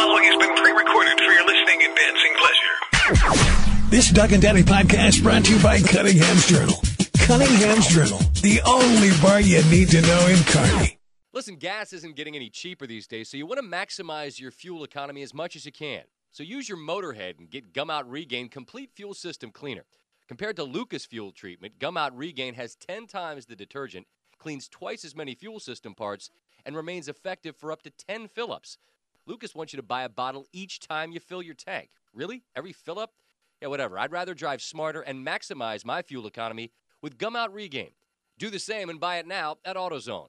following has been pre-recorded for your listening and dancing pleasure. This Doug and Daddy podcast brought to you by Cunningham's Journal. Cunningham's Journal, the only bar you need to know in Kearney. Listen, gas isn't getting any cheaper these days, so you want to maximize your fuel economy as much as you can. So use your Motorhead and get Gumout Regain Complete Fuel System Cleaner. Compared to Lucas Fuel Treatment, Gumout Regain has 10 times the detergent, cleans twice as many fuel system parts, and remains effective for up to 10 fill-ups. Lucas wants you to buy a bottle each time you fill your tank. Really? Every fill-up? Yeah, whatever. I'd rather drive smarter and maximize my fuel economy with Gumout Regain. Do the same and buy it now at AutoZone.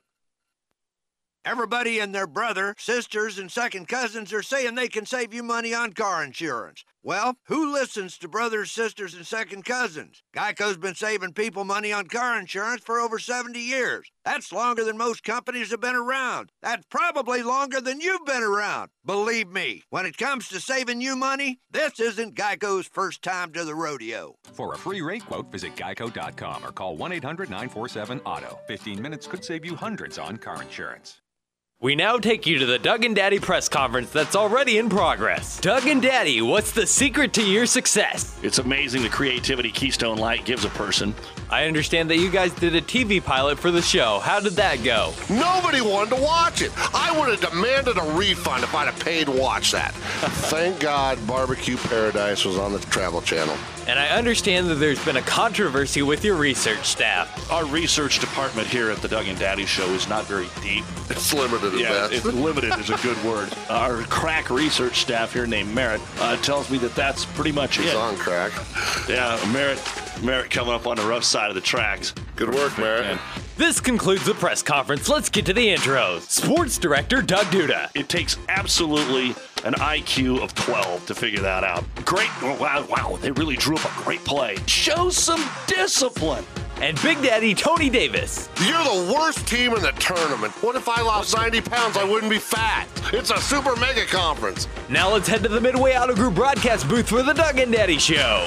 Everybody and their brother, sisters, and second cousins are saying they can save you money on car insurance. Well, who listens to brothers, sisters, and second cousins? Geico's been saving people money on car insurance for over 70 years. That's longer than most companies have been around. That's probably longer than you've been around. Believe me, when it comes to saving you money, this isn't Geico's first time to the rodeo. For a free rate quote, visit geico.com or call 1-800-947-AUTO. 15 minutes could save you hundreds on car insurance. We now take you to the Doug and Daddy press conference that's already in progress. Doug and Daddy, what's the secret to your success? It's amazing the creativity Keystone Light gives a person. I understand that you guys did a TV pilot for the show. How did that go? Nobody wanted to watch it. I would have demanded a refund if I'd have paid to watch that. Thank God Barbecue Paradise was on the Travel Channel. And I understand that there's been a controversy with your research staff. Our research department here at the Doug and Daddy Show is not very deep. It's limited at best. Limited is a good word. Our crack research staff here named Merritt tells me that that's pretty much He's it. on crack. Yeah, Merritt coming up on the rough side of the tracks. Good work, Merritt. This concludes the press conference. Let's get to the intros. Sports Director Doug Duda. It takes absolutely an IQ of 12 to figure that out. Great. Wow, they really drew up a great play. Show some discipline. And Big Daddy Tony Davis. You're the worst team in the tournament. What if I lost 90 pounds? I wouldn't be fat. It's a super mega conference. Now let's head to the Midway Auto Group broadcast booth for the Doug and Daddy Show.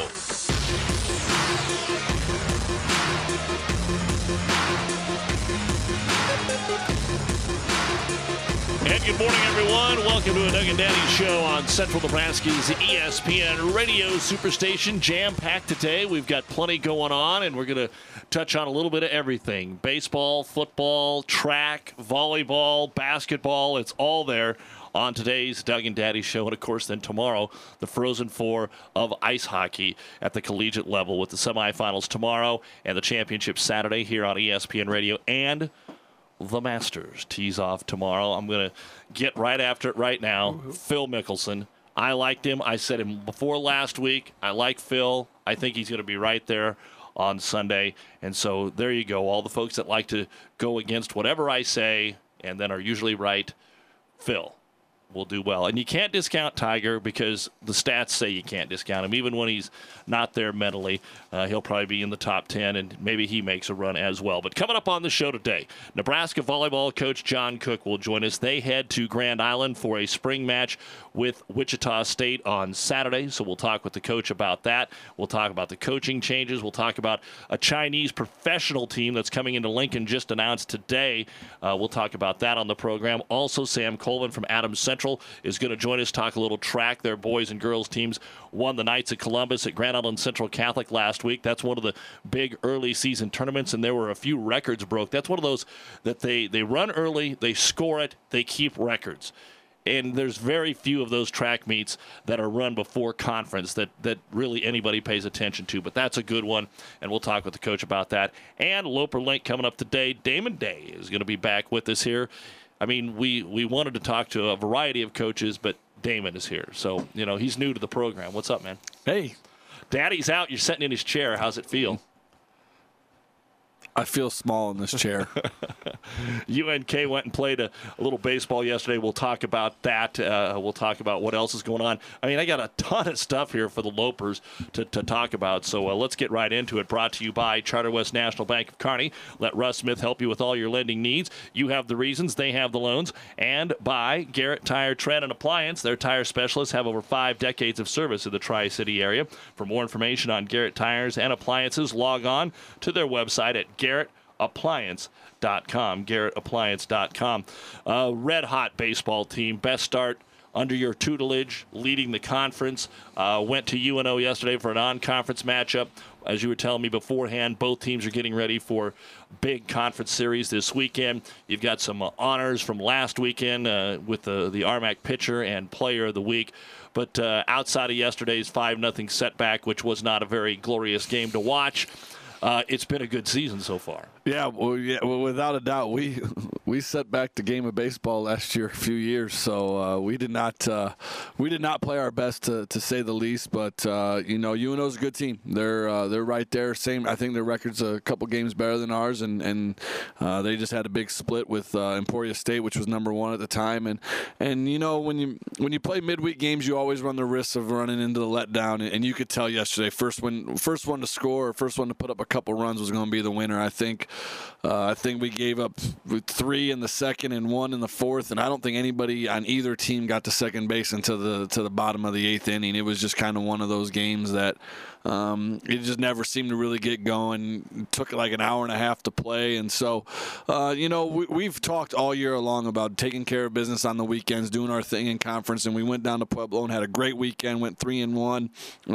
And good morning, everyone. Welcome to a Doug and Daddy Show on Central Nebraska's ESPN Radio Superstation. Jam-packed today. We've got plenty going on, and we're going to touch on a little bit of everything. Baseball, football, track, volleyball, basketball. It's all there on today's Doug and Daddy Show. And, of course, then tomorrow, the Frozen Four of ice hockey at the collegiate level with the semifinals tomorrow and the championship Saturday here on ESPN Radio. And the Masters tees off tomorrow. I'm going to get right after it right now. Mm-hmm. Phil Mickelson. I liked him. I said him before last week. I like Phil. I think he's going to be right there on Sunday. And so there you go. All the folks that like to go against whatever I say and then are usually right, Phil will do well. And you can't discount Tiger because the stats say you can't discount him. Even when he's not there mentally, he'll probably be in the top 10, and maybe he makes a run as well. But coming up on the show today, Nebraska volleyball coach John Cook will join us. They head to Grand Island for a spring match with Wichita State on Saturday, so we'll talk with the coach about that. We'll talk about the coaching changes. We'll talk about a Chinese professional team that's coming into Lincoln, just announced today. We'll talk about that on the program. Also, Sam Colvin from Adams Central is going to join us, talk a little track. Their boys and girls teams won the Knights of Columbus at Grand Island Central Catholic last week. That's one of the big early season tournaments, and there were a few records broke. That's one of those that they run early, they score it, they keep records. And there's very few of those track meets that are run before conference that really anybody pays attention to. But that's a good one, and we'll talk with the coach about that. And Loper Link coming up today. Damon Day is going to be back with us here. I mean, we wanted to talk to a variety of coaches, but Damon is here. So, he's new to the program. What's up, man? Hey. Daddy's out. You're sitting in his chair. How's it feel? I feel small in this chair. UNK went and played a little baseball yesterday. We'll talk about that. We'll talk about what else is going on. I mean, I got a ton of stuff here for the Lopers to talk about, so let's get right into it. Brought to you by Charter West National Bank of Kearney. Let Russ Smith help you with all your lending needs. You have the reasons, they have the loans. And by Garrett Tire Tread and Appliance. Their tire specialists have over 5 decades of service in the Tri-City area. For more information on Garrett Tires and Appliances, log on to their website at GarrettAppliance.com. GarrettAppliance.com. Red hot baseball team. Best start under your tutelage, leading the conference. Went to UNO yesterday for a non-conference matchup. As you were telling me beforehand, both teams are getting ready for big conference series this weekend. You've got some honors from last weekend with the RMAC Pitcher and Player of the Week. But outside of yesterday's 5-0 setback, which was not a very glorious game to watch, it's been a good season so far. Yeah, well, without a doubt, we set back the game of baseball last year a few years, so we did not play our best to say the least. But UNO's a good team. They're right there. Same. I think their record's a couple games better than ours, and they just had a big split with Emporia State, which was number 1 at the time. And when you play midweek games, you always run the risk of running into the letdown. And you could tell yesterday, first one to score, or first one to put up a couple runs was going to be the winner. I think we gave up 3 in the second and 1 in the fourth, and I don't think anybody on either team got to second base until the bottom of the 8th inning. It was just kind of one of those games that it just never seemed to really get going. It took like an hour and a half to play, and so we've talked all year long about taking care of business on the weekends, doing our thing in conference, and we went down to Pueblo and had a great weekend. Went 3-1.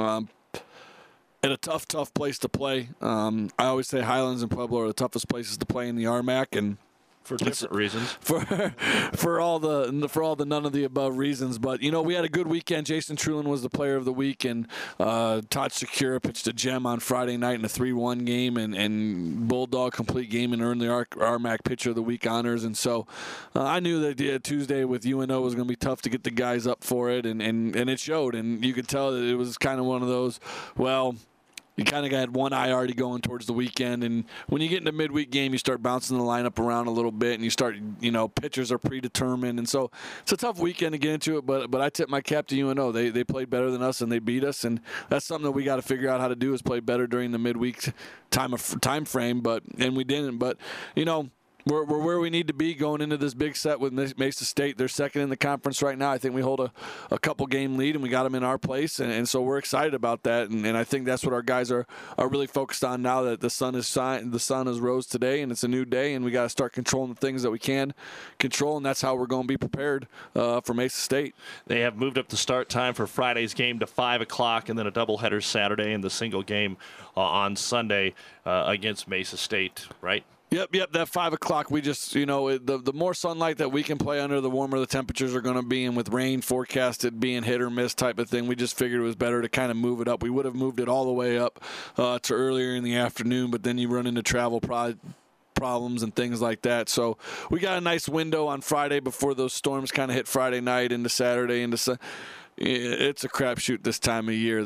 At a tough place to play. I always say Highlands and Pueblo are the toughest places to play in the RMAC, and for different reasons. For all the none of the above reasons. But we had a good weekend. Jason Trulin was the Player of the Week, and Todd Secura pitched a gem on Friday night in a 3-1 game, and Bulldog complete game and earned the RMAC Pitcher of the Week honors. And so I knew that Tuesday with UNO was going to be tough to get the guys up for it, and it showed. And you could tell that it was kind of one of those, you kind of got one eye already going towards the weekend, and when you get into midweek game, you start bouncing the lineup around a little bit, and you start, pitchers are predetermined, and so it's a tough weekend to get into it. But I tip my cap to UNO. They played better than us, and they beat us, and that's something that we got to figure out how to do is play better during the midweek time frame. And we didn't. But We're where we need to be going into this big set with Mesa State. They're second in the conference right now. I think we hold a couple-game lead, and we got them in our place, and so we're excited about that. And I think that's what our guys are really focused on now that the sun has rose today, and it's a new day, and we got to start controlling the things that we can control, and that's how we're going to be prepared for Mesa State. They have moved up the start time for Friday's game to 5 o'clock, and then a doubleheader Saturday and the single game on Sunday against Mesa State, right? Yep. That 5 o'clock, we just, the more sunlight that we can play under, the warmer the temperatures are going to be. And with rain forecasted being hit or miss type of thing, we just figured it was better to kind of move it up. We would have moved it all the way up to earlier in the afternoon, but then you run into travel problems and things like that. So we got a nice window on Friday before those storms kind of hit Friday night into Saturday. It's a crapshoot this time of year,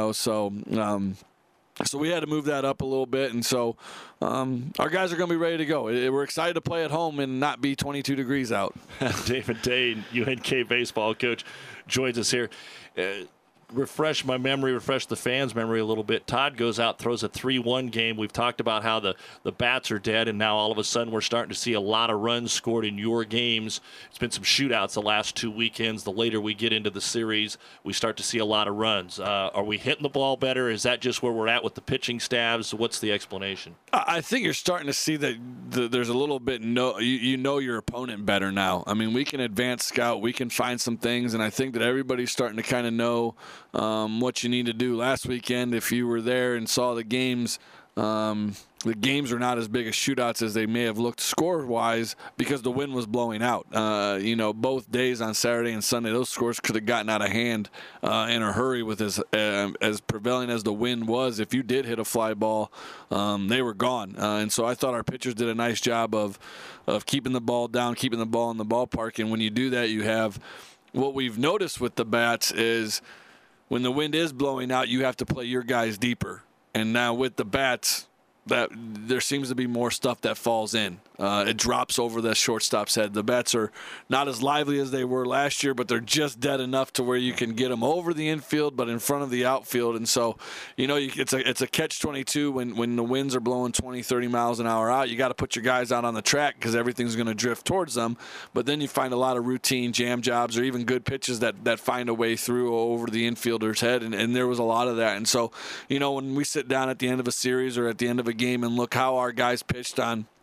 So we had to move that up a little bit, and so our guys are going to be ready to go. We're excited to play at home and not be 22 degrees out. David Dane, UNK baseball coach, joins us here. Refresh the fans' memory a little bit. Todd goes out, throws a 3-1 game. We've talked about how the bats are dead, and now all of a sudden we're starting to see a lot of runs scored in your games. It's been some shootouts the last 2 weekends. The later we get into the series, we start to see a lot of runs. Are we hitting the ball better? Is that just where we're at with the pitching staffs? What's the explanation? I think you're starting to see that there's a little bit you know your opponent better now. I mean, we can advance scout. We can find some things, and I think that everybody's starting to kind of know what you need to do. Last weekend, if you were there and saw the games are not as big as shootouts as they may have looked score-wise because the wind was blowing out. Both days on Saturday and Sunday, those scores could have gotten out of hand in a hurry with as prevailing as the wind was. If you did hit a fly ball, they were gone. And so I thought our pitchers did a nice job of keeping the ball down, keeping the ball in the ballpark. And when you do that, you have what we've noticed with the bats is when the wind is blowing out, you have to play your guys deeper. And now with the bats, that there seems to be more stuff that falls in. It drops over the shortstop's head. The bats are not as lively as they were last year, but they're just dead enough to where you can get them over the infield, but in front of the outfield. And so, it's a catch-22 when the winds are blowing 20, 30 miles an hour out. You got to put your guys out on the track because everything's going to drift towards them. But then you find a lot of routine jam jobs or even good pitches that find a way through over the infielder's head, and there was a lot of that. And so, when we sit down at the end of a series or at the end of a game and look how our guys pitched on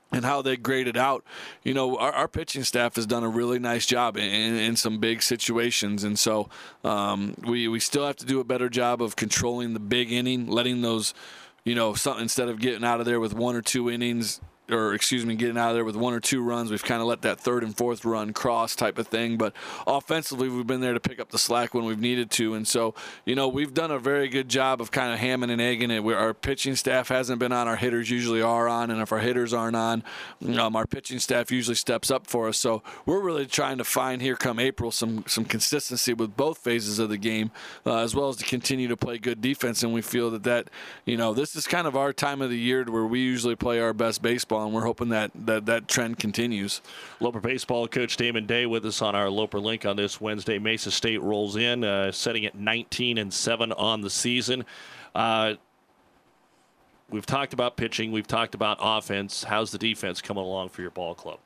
and how they graded out, our pitching staff has done a really nice job in some big situations. And so we still have to do a better job of controlling the big inning, letting those, instead of getting out of there with one or two innings, getting out of there with one or two runs, we've kind of let that third and fourth run cross type of thing. But offensively, we've been there to pick up the slack when we've needed to. And so, we've done a very good job of kind of hamming and egging it. Our pitching staff hasn't been on. Our hitters usually are on. And if our hitters aren't on, our pitching staff usually steps up for us. So we're really trying to find here come April some consistency with both phases of the game, as well as to continue to play good defense. And we feel that this is kind of our time of the year where we usually play our best baseball. And we're hoping that trend continues. Loper baseball coach Damon Day with us on our Loper Link on this Wednesday. Mesa State rolls in, setting at 19-7 on the season. We've talked about pitching. We've talked about offense. How's the defense coming along for your ball club?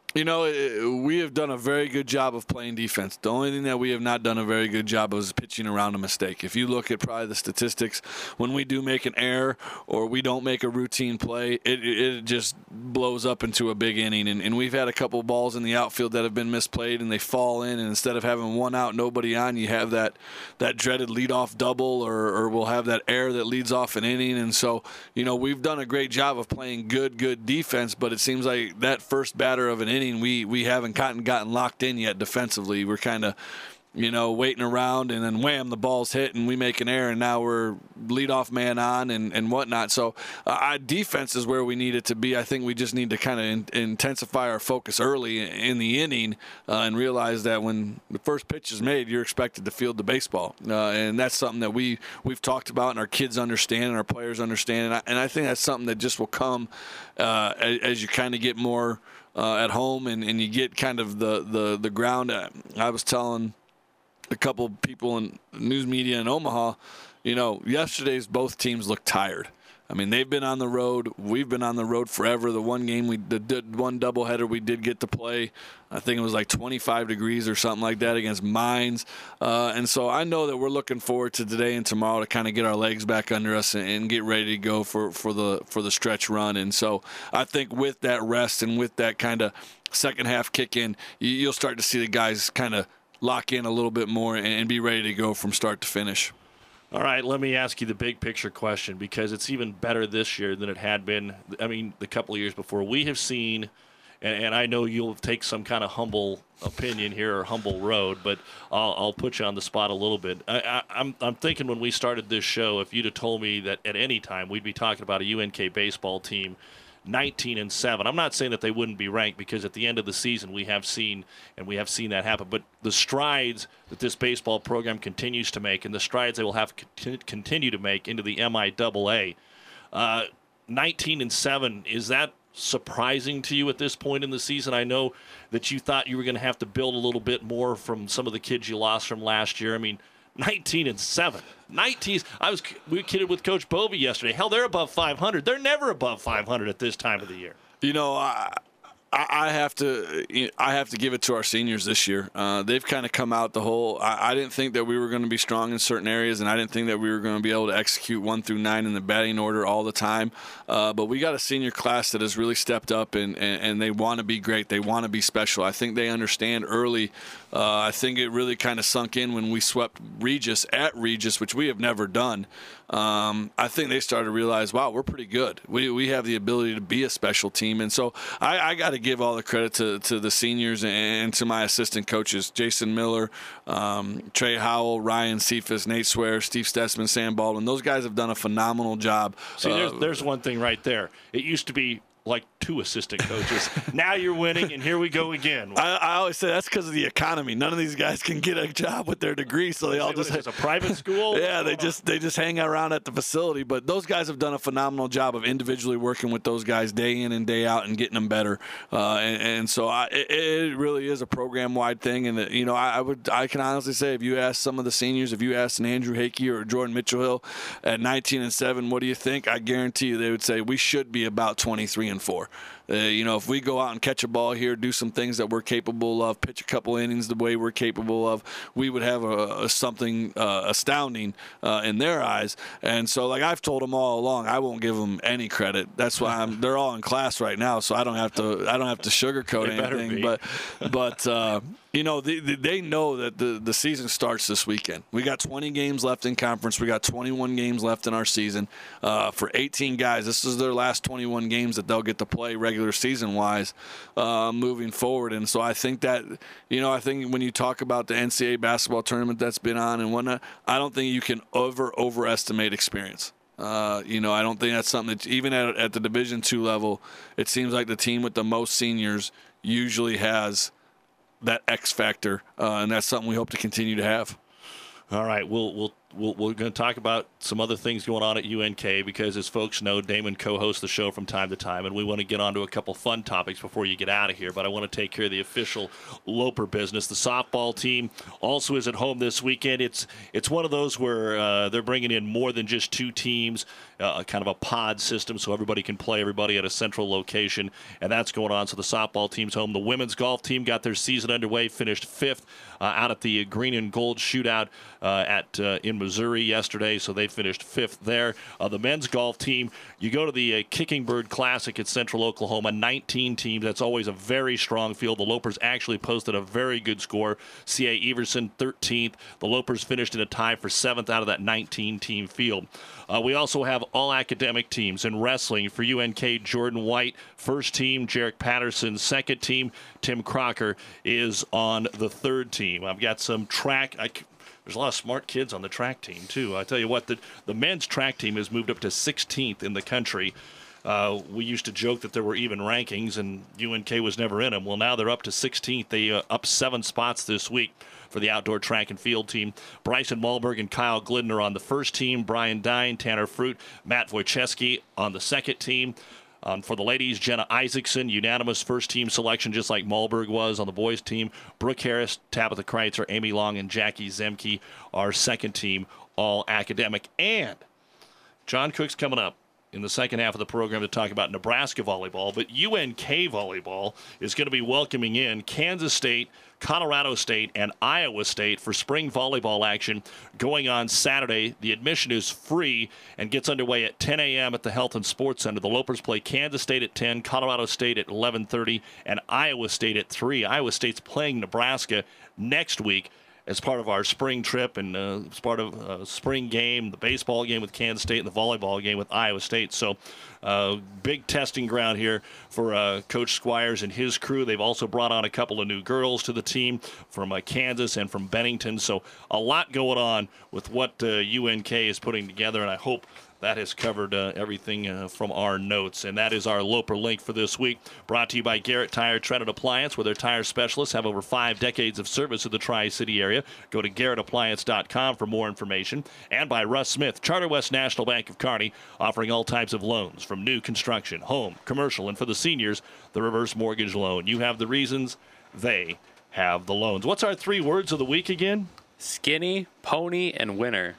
We have done a very good job of playing defense. The only thing that we have not done a very good job of is pitching around a mistake. If you look at probably the statistics, when we do make an error or we don't make a routine play, it just blows up into a big inning. And we've had a couple balls in the outfield that have been misplayed, and they fall in, and instead of having one out, nobody on, you have that dreaded leadoff double, or we'll have that error that leads off an inning. And so, we've done a great job of playing good defense, but it seems like that first batter of an inning, we haven't gotten locked in yet defensively. We're kind of, waiting around, and then wham, the ball's hit, and we make an error, and now we're leadoff man on and whatnot. So defense is where we need it to be. I think we just need to kind of intensify our focus early in the inning and realize that when the first pitch is made, you're expected to field the baseball. And that's something that we've talked about, and our kids understand and our players understand. And I think that's something that just will come as you kind of get more at home and you get kind of the ground. I was telling a couple people in news media in Omaha, yesterday's both teams looked tired. I mean, they've been on the road. We've been on the road forever. The one game one doubleheader we did get to play, I think it was like 25 degrees or something like that against Mines. And so I know that we're looking forward to today and tomorrow to kind of get our legs back under us and get ready to go for the stretch run. And so I think with that rest and with that kind of second half kick in, you'll start to see the guys kind of lock in a little bit more and be ready to go from start to finish. All right, let me ask you the big picture question, because it's even better this year than it had been, the couple of years before. We have seen, and I know you'll take some kind of humble opinion here or humble road, but I'll put you on the spot a little bit. I'm thinking when we started this show, if you'd have told me that at any time we'd be talking about a UNK baseball team 19-7. I'm not saying that they wouldn't be ranked, because at the end of the season we have seen that happen. But the strides that this baseball program continues to make, and the strides they will have to continue to make into the MIAA, 19-7, is that surprising to you at this point in the season? I know that you thought you were going to have to build a little bit more from some of the kids you lost from last year. 19-7. We were kidding with Coach Bovee yesterday. Hell, they're above 500. They're never above 500 at this time of the year. I have to give it to our seniors this year. They've kind of come out the whole. I didn't think that we were going to be strong in certain areas, and I didn't think that we were going to be able to execute 1 through 9 in the batting order all the time. But we got a senior class that has really stepped up, and they want to be great. They want to be special. I think they understand early. I think it really kind of sunk in when we swept Regis at Regis, which we have never done. I think they started to realize, wow, we're pretty good. We have the ability to be a special team. And so I got to give all the credit to the seniors and to my assistant coaches, Jason Miller, Trey Howell, Ryan Cephas, Nate Swear, Steve Stessman, Sam Baldwin. Those guys have done a phenomenal job. See, there's one thing right there. It used to be like 2 assistant coaches. Now you're winning, and here we go again. I always say that's because of the economy. None of these guys can get a job with their degree, so they all just. It's a private school. Yeah, they just hang around at the facility. But those guys have done a phenomenal job of individually working with those guys day in and day out and getting them better. And so it really is a program-wide thing. And I can honestly say, if you ask some of the seniors, if you asked an Andrew Hickey or Jordan Mitchell-Hill at 19-7, what do you think? I guarantee you they would say we should be about 23-4. If we go out and catch a ball here, do some things that we're capable of, pitch a couple innings the way we're capable of, we would have something astounding in their eyes. And so, like I've told them all along, I won't give them any credit. That's why they're all in class right now, so I don't have to sugarcoat anything. But they know that the season starts this weekend. We got 20 games left in conference. We got 21 games left in our season. For 18 guys, this is their last 21 games that they'll get to play regular season-wise moving forward. And so I think that, I think when you talk about the NCAA basketball tournament that's been on and whatnot, I don't think you can overestimate experience. I don't think that's something that even at the Division II level, it seems like the team with the most seniors usually has that X factor, and that's something we hope to continue to have. All right, we're going to talk about some other things going on at UNK because, as folks know, Damon co-hosts the show from time to time, and we want to get onto a couple fun topics before you get out of here. But I want to take care of the official Loper business. The softball team also is at home this weekend. It's one of those where they're bringing in more than just two teams, kind of a pod system, so everybody can play everybody at a central location, and that's going on. So the softball team's home. The women's golf team got their season underway, finished 5th out at the Green and Gold Shootout in Missouri yesterday, so they finished 5th there. The men's golf team, you go to the Kicking Bird Classic at Central Oklahoma, 19 teams. That's always a very strong field. The Lopers actually posted a very good score. C.A. Everson, 13th. The Lopers finished in a tie for 7th out of that 19-team field. We also have all academic teams in wrestling. For UNK, Jordan White, first team. Jarek Patterson, second team. Tim Crocker is on the third team. I've got some track. There's a lot of smart kids on the track team, too. I tell you what, the men's track team has moved up to 16th in the country. We used to joke that there were even rankings, and UNK was never in them. Well, now they're up to 16th. They up 7 spots this week for the outdoor track and field team. Bryson Malberg and Kyle Glidden are on the first team. Brian Dine, Tanner Fruit, Matt Wojcicki on the second team. For the ladies, Jenna Isaacson, unanimous first-team selection, just like Malberg was on the boys' team. Brooke Harris, Tabitha Kreitzer, Amy Long, and Jackie Zemke are second-team all-academic. And John Cook's coming up in the second half of the program to talk about Nebraska volleyball, but UNK volleyball is going to be welcoming in Kansas State, Colorado State, and Iowa State for spring volleyball action going on Saturday. The admission is free and gets underway at 10 a.m. at the Health and Sports Center. The Lopers play Kansas State at 10, Colorado State at 11:30, and Iowa State at 3. Iowa State's playing Nebraska next week as part of our spring trip and as part of spring game, the baseball game with Kansas State and the volleyball game with Iowa State. So big testing ground here for Coach Squires and his crew. They've also brought on a couple of new girls to the team from Kansas and from Bennington. So a lot going on with what UNK is putting together, and I hope that has covered everything from our notes. And that is our Loper Link for this week. Brought to you by Garrett Tire Treaded Appliance, where their tire specialists have over 5 decades of service in the Tri-City area. Go to GarrettAppliance.com for more information. And by Russ Smith, Charter West National Bank of Kearney, offering all types of loans from new construction, home, commercial, and for the seniors, the reverse mortgage loan. You have the reasons, they have the loans. What's our 3 words of the week again? Skinny, pony, and winner.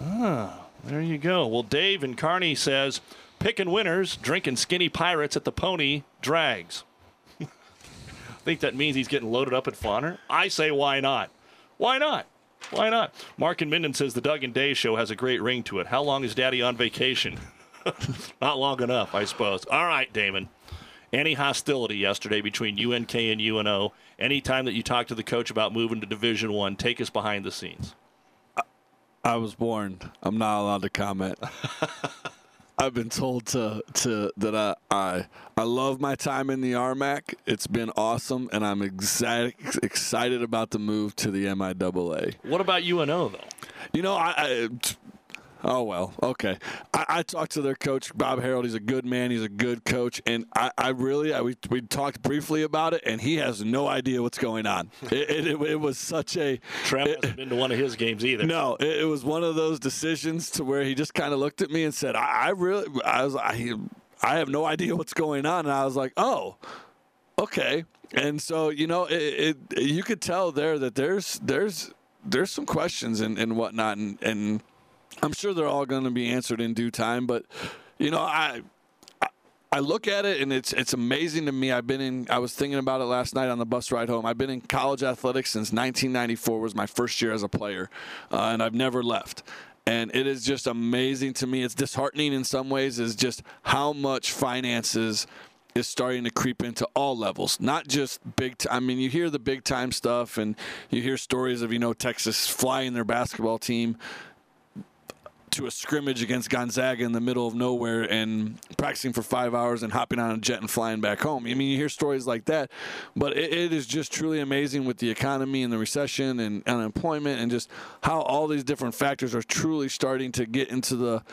There you go. Well, Dave in Kearney says, picking winners, drinking Skinny Pirates at the Pony Drags. I think that means he's getting loaded up at Fawner. I say, why not? Why not? Why not? Mark in Minden says the Doug and Day show has a great ring to it. How long is Daddy on vacation? Not long enough, I suppose. All right, Damon. Any hostility yesterday between UNK and UNO? Any time that you talk to the coach about moving to Division I, take us behind the scenes. I was warned. I'm not allowed to comment. I've been told that I love my time in the RMAC. It's been awesome, and I'm excited about the move to the MIAA. What about UNO, though? You know, oh, well, okay. I talked to their coach, Bob Harold. He's a good man. He's a good coach. And we talked briefly about it, and he has no idea what's going on. It was such a... Trev hasn't been to one of his games either. No, it was one of those decisions to where he just kind of looked at me and said, I have no idea what's going on. And I was like, oh, okay. And so, you know, you could tell there that there's some questions and whatnot, and I'm sure they're all going to be answered in due time, but, you know, I look at it, and it's amazing to me. I was thinking about it last night on the bus ride home. I've been in college athletics since 1994 was my first year as a player, and I've never left. And it is just amazing to me. It's disheartening in some ways, is just how much finances is starting to creep into all levels, not just big time. I mean, you hear the big time stuff, and you hear stories of, Texas flying their basketball team to a scrimmage against Gonzaga in the middle of nowhere and practicing for 5 hours and hopping on a jet and flying back home. I mean, you hear stories like that, but it is just truly amazing with the economy and the recession and unemployment and just how all these different factors are truly starting to get into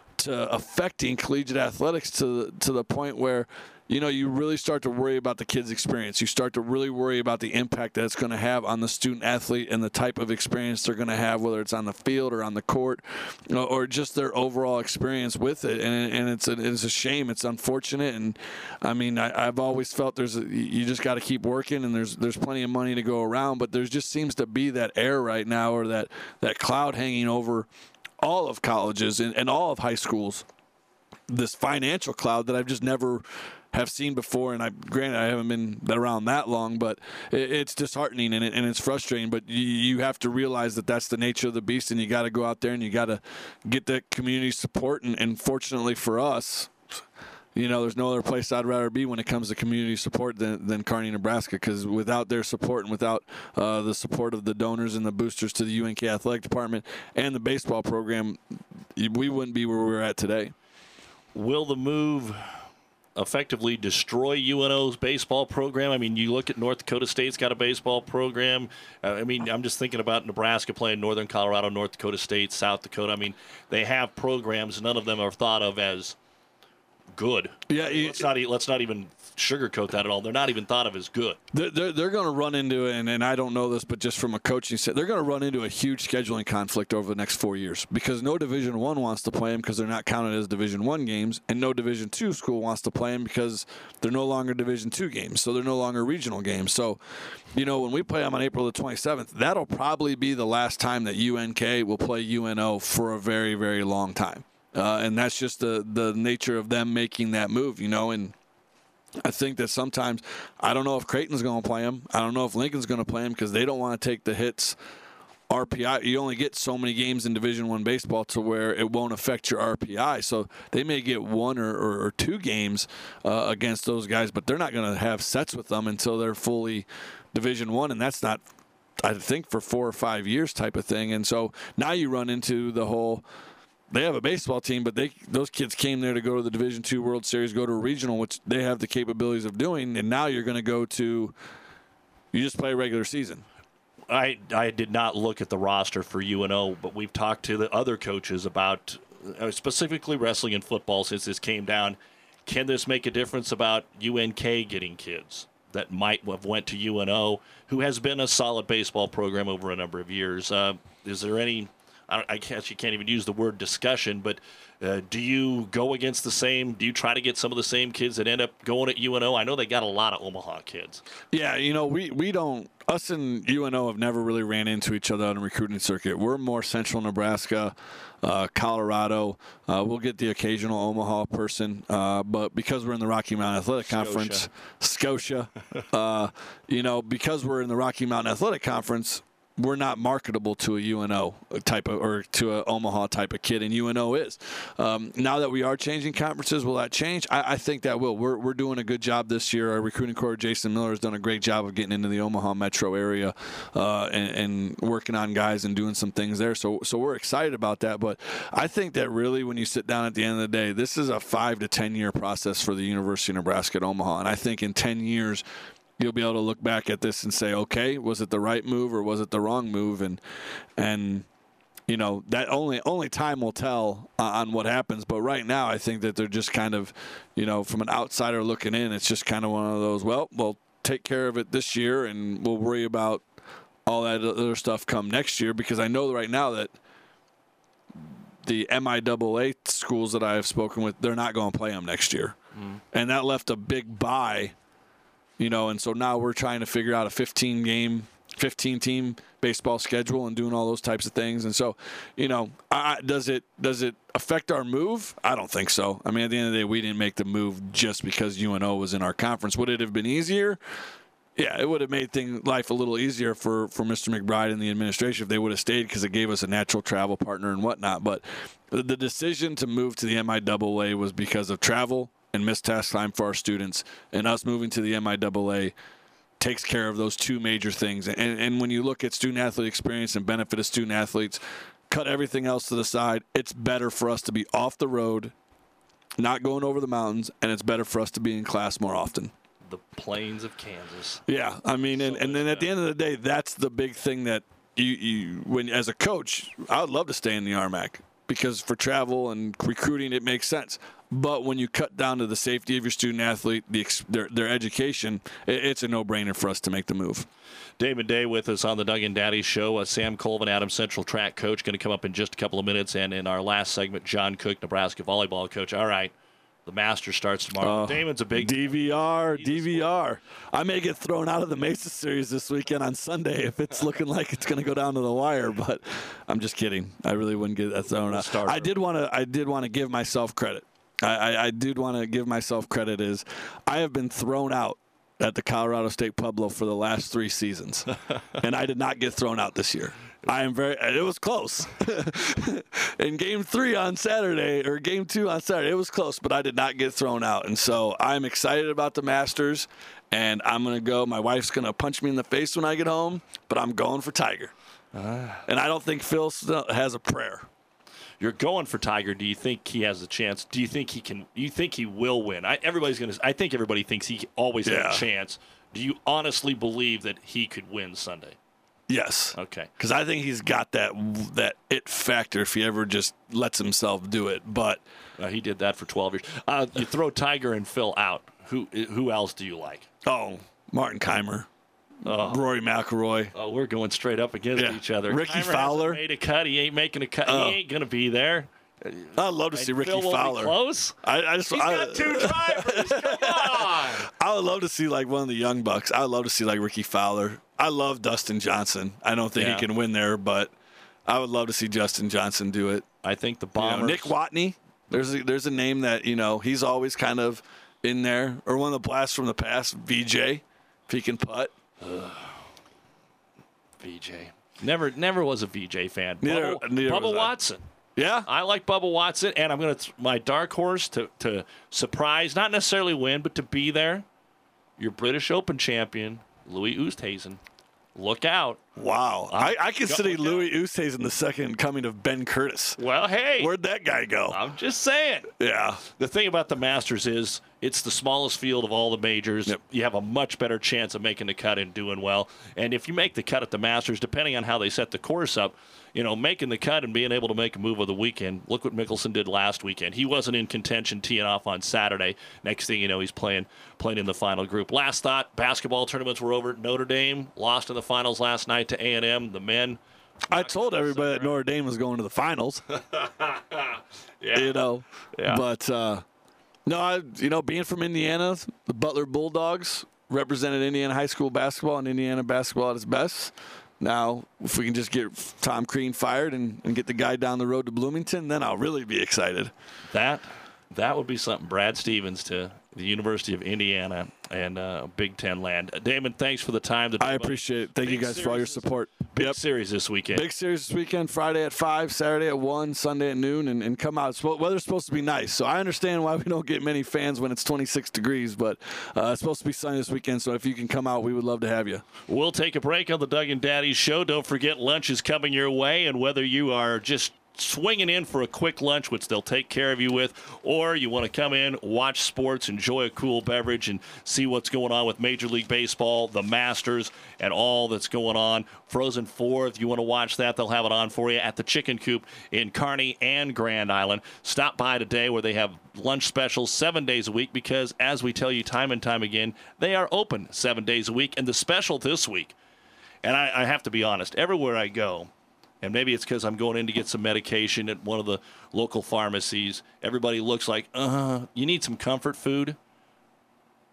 affecting collegiate athletics to the point where, you really start to worry about the kid's experience. You start to really worry about the impact that it's going to have on the student athlete and the type of experience they're going to have, whether it's on the field or on the court, or just their overall experience with it. And it's a shame. It's unfortunate. And I mean, I've always felt you just got to keep working, and there's plenty of money to go around. But there just seems to be that air right now, or that cloud hanging over all of colleges and all of high schools. This financial cloud that I've just never have seen before, and granted I haven't been around that long, but it's disheartening and it's frustrating. But you have to realize that that's the nature of the beast, and you got to go out there and you got to get that community support. And fortunately for us, there's no other place I'd rather be when it comes to community support than Kearney, Nebraska, because without their support and without the support of the donors and the boosters to the UNK athletic department and the baseball program, we wouldn't be where we're at today. Will the move effectively destroy UNO's baseball program? I mean, you look at North Dakota State's got a baseball program. I'm just thinking about Nebraska playing Northern Colorado, North Dakota State, South Dakota. I mean, they have programs. None of them are thought of as good. Yeah, let's not even sugarcoat that at all. They're not even thought of as good. They're going to run into it, and I don't know this, but just from a coaching set, they're going to run into a huge scheduling conflict over the next 4 years because no Division I wants to play them because they're not counted as Division I games, and no Division II school wants to play them because they're no longer Division II games, so they're no longer regional games. So, when we play them on April the 27th, that'll probably be the last time that UNK will play UNO for a very, very long time. And that's just the nature of them making that move, and I think that sometimes, I don't know if Creighton's going to play him. I don't know if Lincoln's going to play him because they don't want to take the hits. RPI, you only get so many games in Division I baseball to where it won't affect your RPI. So they may get one or two games against those guys, but they're not going to have sets with them until they're fully Division I, and that's not, I think, for 4 or 5 years type of thing. And so now you run into the whole, they have a baseball team, but those kids came there to go to the Division II World Series, go to a regional, which they have the capabilities of doing, and now you're going to go to, you just play a regular season. I did not look at the roster for UNO, but we've talked to the other coaches about specifically wrestling and football since this came down. Can this make a difference about UNK getting kids that might have went to UNO, who has been a solid baseball program over a number of years? Is there any... I guess you can't even use the word discussion, but do you go against the same? Do you try to get some of the same kids that end up going at UNO? I know they got a lot of Omaha kids. Yeah, we don't. Us and UNO have never really ran into each other on a recruiting circuit. We're more central Nebraska, Colorado. We'll get the occasional Omaha person, but because we're in the Rocky Mountain Athletic Conference, Scotia, because we're in the Rocky Mountain Athletic Conference, we're not marketable to a UNO type of, or to an Omaha type of kid, and UNO is. Now that we are changing conferences, will that change? I think that will. We're doing a good job this year. Our recruiting coordinator, Jason Miller, has done a great job of getting into the Omaha metro area and working on guys and doing some things there. So we're excited about that. But I think that really, when you sit down at the end of the day, this is a 5 to 10 year process for the University of Nebraska at Omaha. And I think in 10 years, you'll be able to look back at this and say, okay, was it the right move or was it the wrong move? And that only time will tell on what happens. But right now, I think that they're just kind of, from an outsider looking in, it's just kind of one of those, well, we'll take care of it this year and we'll worry about all that other stuff come next year. Because I know right now that the MIAA schools that I have spoken with, they're not going to play them next year. And that left a big bye. And so now we're trying to figure out a 15-game 15-team baseball schedule and doing all those types of things. And so, does it affect our move? I don't think so. I mean, at the end of the day, we didn't make the move just because UNO was in our conference. Would it have been easier? Yeah, it would have made life a little easier for Mr. McBride and the administration if they would have stayed, because it gave us a natural travel partner and whatnot. But the decision to move to the MIAA was because of travel and missed task time for our students, and us moving to the MIAA takes care of those two major things. And when you look at student-athlete experience and benefit of student-athletes, cut everything else to the side, it's better for us to be off the road, not going over the mountains, and it's better for us to be in class more often. The plains of Kansas. Yeah, I mean, and then at the end of the day, that's the big thing that when as a coach, I would love to stay in the RMAC, because for travel and recruiting, it makes sense. But when you cut down to the safety of your student-athlete, their education, it's a no-brainer for us to make the move. Damon Day with us on the Doug and Daddy Show. Sam Colvin, Adams Central track coach, going to come up in just a couple of minutes. And in our last segment, John Cook, Nebraska volleyball coach. All right, the Masters starts tomorrow. Damon's a big DVR. I may get thrown out of the Mesa Series this weekend on Sunday if it's looking like it's going to go down to the wire. But I'm just kidding. I really wouldn't get thrown out. I did want to give myself credit. I did want to give myself credit. Is I have been thrown out at the Colorado State Pueblo for the last 3 seasons, and I did not get thrown out this year. It was close. In Game 3 on Saturday, or Game 2 on Saturday, it was close, but I did not get thrown out. And so I'm excited about the Masters, and I'm going to go. My wife's going to punch me in the face when I get home, but I'm going for Tiger. And I don't think Phil has a prayer. You're going for Tiger. Do you think he has a chance? Do you think he can? You think he will win? I think everybody thinks he always has a chance. Do you honestly believe that he could win Sunday? Yes. Okay. Because I think he's got that it factor if he ever just lets himself do it. But he did that for 12 years. You throw Tiger and Phil out. Who else do you like? Oh, Martin Keimer. Rory McIlroy. Oh, we're going straight up against each other. Ricky Keimer Fowler made a cut. He ain't making a cut. He ain't going to be there. I'd love to see Ricky Phil Fowler. Close. He's got 2 drivers. Come on. I would love to see like one of the young bucks. I would love to see like Ricky Fowler. I love Dustin Johnson. I don't think he can win there, but I would love to see Justin Johnson do it. I think the Bombers. Nick Watney. There's a name that he's always kind of in there, or one of the blasts from the past. VJ, if he can putt. VJ. Never was a VJ fan. Neither Bubba Watson. Yeah. I like Bubba Watson, and I'm going to my dark horse to surprise, not necessarily win, but to be there. Your British Open champion, Louis Oosthuizen. Look out. Wow. I consider Louis Oosthuizen the second coming of Ben Curtis. Well, hey. Where'd that guy go? I'm just saying. Yeah. The thing about the Masters is it's the smallest field of all the majors. Yep. You have a much better chance of making the cut and doing well. And if you make the cut at the Masters, depending on how they set the course up, making the cut and being able to make a move of the weekend. Look what Mickelson did last weekend. He wasn't in contention teeing off on Saturday. Next thing you know, he's playing in the final group. Last thought, basketball tournaments were over. Notre Dame lost in the finals last night to A&M. The men. I told everybody that Notre Dame was going to the finals. Yeah. But no, being from Indiana, the Butler Bulldogs represented Indiana high school basketball and Indiana basketball at its best. Now, if we can just get Tom Crean fired and get the guy down the road to Bloomington, then I'll really be excited. That would be something. Brad Stevens to the University of Indiana and Big Ten land. Damon, thanks for the time. I appreciate it. Thank you guys for all your support. Big series this weekend. Big series this weekend, Friday at 5, Saturday at 1, Sunday at noon, and come out. Weather's supposed to be nice, so I understand why we don't get many fans when it's 26 degrees, but it's supposed to be sunny this weekend, so if you can come out, we would love to have you. We'll take a break on the Doug and Daddy Show. Don't forget lunch is coming your way, and whether you are just swinging in for a quick lunch, which they'll take care of you with, or you want to come in, watch sports, enjoy a cool beverage, and see what's going on with Major League Baseball, the Masters, and all that's going on. Frozen 4, if you want to watch that, they'll have it on for you at the Chicken Coop in Kearney and Grand Island. Stop by today where they have lunch specials 7 days a week because, as we tell you time and time again, they are open 7 days a week. And the special this week, and I have to be honest, everywhere I go, and maybe it's because I'm going in to get some medication at one of the local pharmacies. Everybody looks like, you need some comfort food.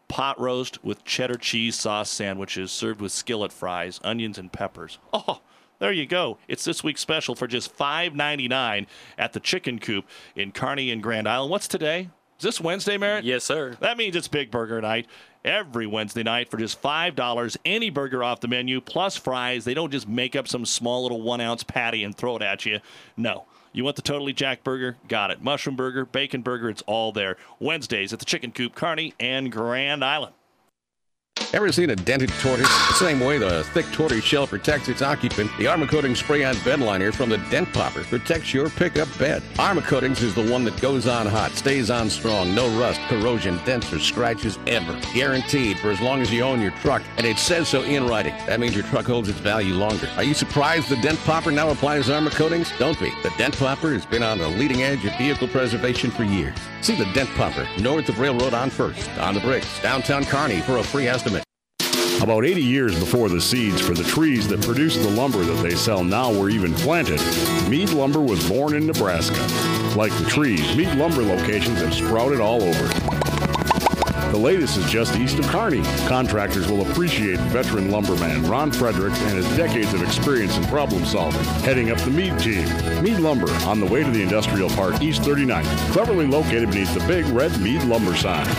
pot roast with cheddar cheese sauce sandwiches served with skillet fries, onions, and peppers. Oh, there you go. It's this week's special for just $5.99 at the Chicken Coop in Kearney and Grand Island. What's today? Is this Wednesday, Merritt? Yes, sir. That means it's Big Burger Night. Every Wednesday night for just $5, any burger off the menu, plus fries. They don't just make up some small little 1-ounce patty and throw it at you. No. You want the Totally Jack burger? Got it. Mushroom burger, bacon burger, it's all there. Wednesdays at the Chicken Coop, Kearney and Grand Island. Ever seen a dented tortoise? The same way the thick tortoise shell protects its occupant, the Armor Coatings Spray-On Bed Liner from the Dent Popper protects your pickup bed. Armor Coatings is the one that goes on hot, stays on strong, no rust, corrosion, dents, or scratches ever. Guaranteed for as long as you own your truck, and it says so in writing. That means your truck holds its value longer. Are you surprised the Dent Popper now applies Armor Coatings? Don't be. The Dent Popper has been on the leading edge of vehicle preservation for years. See the Dent Popper north of Railroad on First, on the Bricks, downtown Kearney for a free estimate. About 80 years before the seeds for the trees that produce the lumber that they sell now were even planted, Mead Lumber was born in Nebraska. Like the trees, Mead Lumber locations have sprouted all over. The latest is just east of Kearney. Contractors will appreciate veteran lumberman Ron Fredericks and his decades of experience in problem solving, heading up the Mead team. Mead Lumber, on the way to the Industrial Park, East 39th, cleverly located beneath the big red Mead Lumber sign.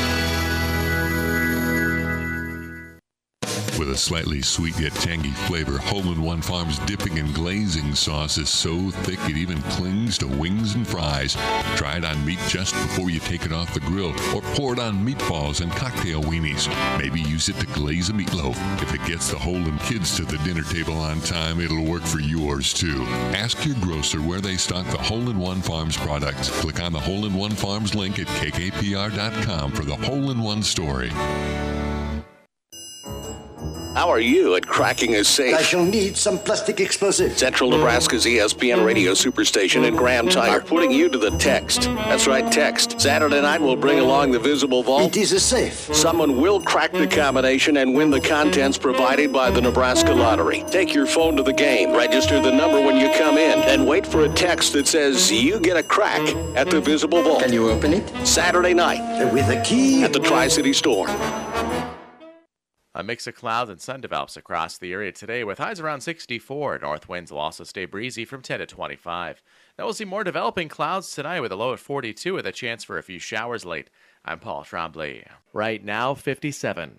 With a slightly sweet yet tangy flavor, Hole-in-One Farms dipping and glazing sauce is so thick it even clings to wings and fries. Try it on meat just before you take it off the grill, or pour it on meatballs and cocktail weenies. Maybe use it to glaze a meatloaf. If it gets the Holden kids to the dinner table on time, it'll work for yours too. Ask your grocer where they stock the Hole-in-One Farms products. Click on the Hole-in-One Farms link at kkpr.com for the Hole-in-One story. How are you at cracking a safe? I shall need some plastic explosive. Central Nebraska's ESPN radio superstation and Graham Tire putting you to the text. That's right, text. Saturday night we'll bring along the Visible Vault. It is a safe. Someone will crack the combination and win the contents provided by the Nebraska Lottery. Take your phone to the game, register the number when you come in, then wait for a text that says you get a crack at the Visible Vault. Can you open it? Saturday night. With a key? At the Tri-City store. A mix of clouds and sun develops across the area today with highs around 64. North winds will also stay breezy from 10 to 25. Now we'll see more developing clouds tonight with a low at 42 with a chance for a few showers late. I'm Paul Tremblay. Right now, 57.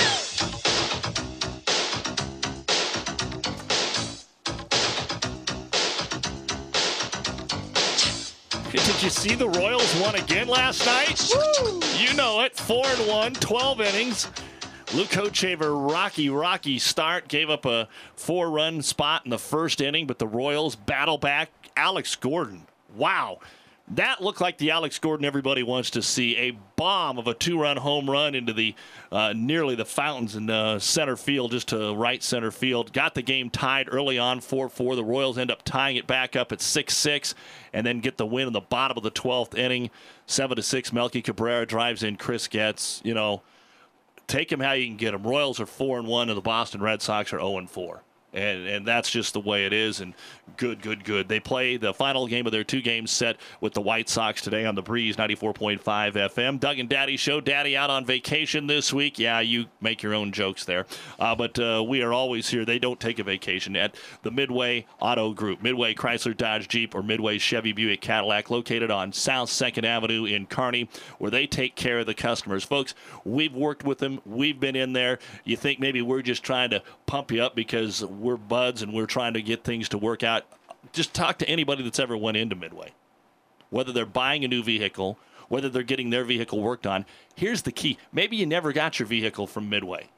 Did you see the Royals won again last night? Woo! You know it. 4-1, 12 innings. Luke Hochevar, rocky start. Gave up a 4-run spot in the first inning, but the Royals battle back. Alex Gordon. Wow. That looked like the Alex Gordon everybody wants to see. A bomb of a 2-run home run into the nearly the fountains in center field, just to right center field. Got the game tied early on, 4-4. The Royals end up tying it back up at 6-6 and then get the win in the bottom of the 12th inning. 7-6, Melky Cabrera drives in Chris Getz. You know, take him how you can get him. Royals are 4-1 and the Boston Red Sox are 0-4. And that's just the way it is, and good. They play the final game of their 2-game set with the White Sox today on the Breeze 94.5 FM. Doug and Daddy Show. Daddy out on vacation this week. Yeah, you make your own jokes there. But we are always here. They don't take a vacation at the Midway Auto Group. Midway Chrysler Dodge Jeep or Midway Chevy Buick Cadillac, located on South 2nd Avenue in Kearney, where they take care of the customers. Folks, we've worked with them. We've been in there. You think maybe we're just trying to pump you up because we're buds and we're trying to get things to work out. Just talk to anybody that's ever went into Midway. Whether they're buying a new vehicle, whether they're getting their vehicle worked on. Here's the key. Maybe you never got your vehicle from Midway,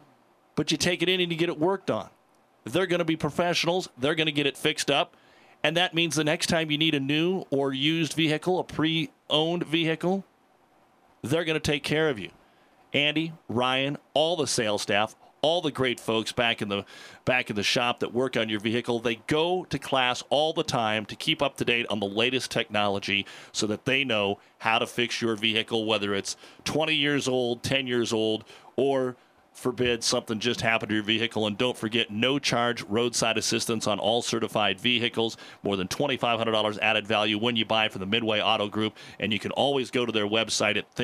but you take it in and you get it worked on. They're going to be professionals. They're going to get it fixed up. And that means the next time you need a new or used vehicle, a pre-owned vehicle, they're going to take care of you. Andy, Ryan, all the sales staff, all the great folks back in the shop that work on your vehicle, they go to class all the time to keep up to date on the latest technology so that they know how to fix your vehicle, whether it's 20 years old, 10 years old, or forbid something just happened to your vehicle. And don't forget, no charge roadside assistance on all certified vehicles. More than $2,500 added value when you buy from the Midway Auto Group. And you can always go to their website at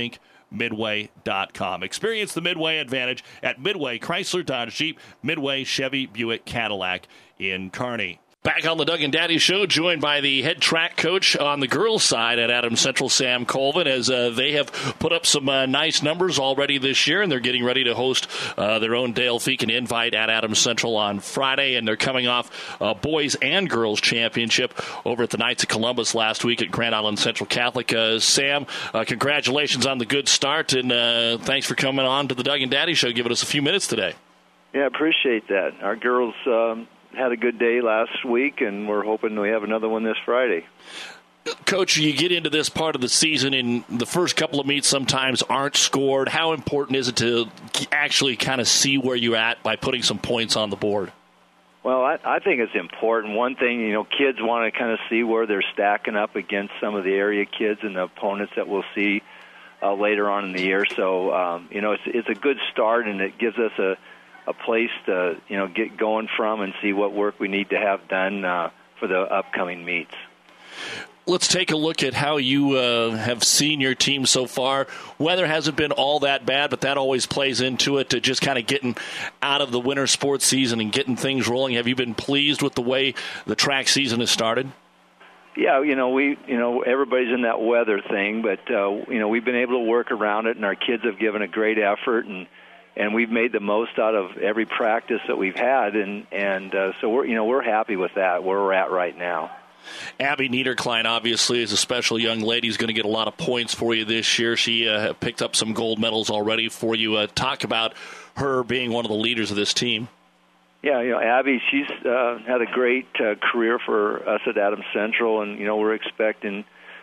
midway.com. Experience the Midway advantage at Midway Chrysler Dodge Jeep, Midway Chevy Buick Cadillac in Kearney. Back on the Doug and Daddy Show, joined by the head track coach on the girls' side at Adams Central, Sam Colvin, as they have put up some nice numbers already this year, and they're getting ready to host their own Dale Feakin Invite at Adams Central on Friday, and they're coming off boys and girls championship over at the Knights of Columbus last week at Grand Island Central Catholic. Sam, congratulations on the good start, and thanks for coming on to the Doug and Daddy Show, giving us a few minutes today. Yeah, I appreciate that. Our girls had a good day last week, and we're hoping we have another one this Friday. Coach, you get into this part of the season, and the first couple of meets sometimes aren't scored. How important is it to actually kind of see where you're at by putting some points on the board? Well, I think it's important. One thing, kids want to kind of see where they're stacking up against some of the area kids and the opponents that we'll see later on in the year. So, it's a good start, and it gives us a place to get going from and see what work we need to have done for the upcoming meets. Let's take a look at how you have seen your team so far. Weather hasn't been all that bad, but that always plays into it, to just kind of getting out of the winter sports season and getting things rolling. Have you been pleased with the way the track season has started? Yeah, everybody's in that weather thing, but we've been able to work around it, and our kids have given a great effort, and we've made the most out of every practice that we've had, and so we're happy with that, where we're at right now. Abby Niederklein, obviously, is a special young lady. Is going to get a lot of points for you this year. She picked up some gold medals already for you. Talk about her being one of the leaders of this team. Yeah, Abby, she's had a great career for us at Adams Central, and we're expecting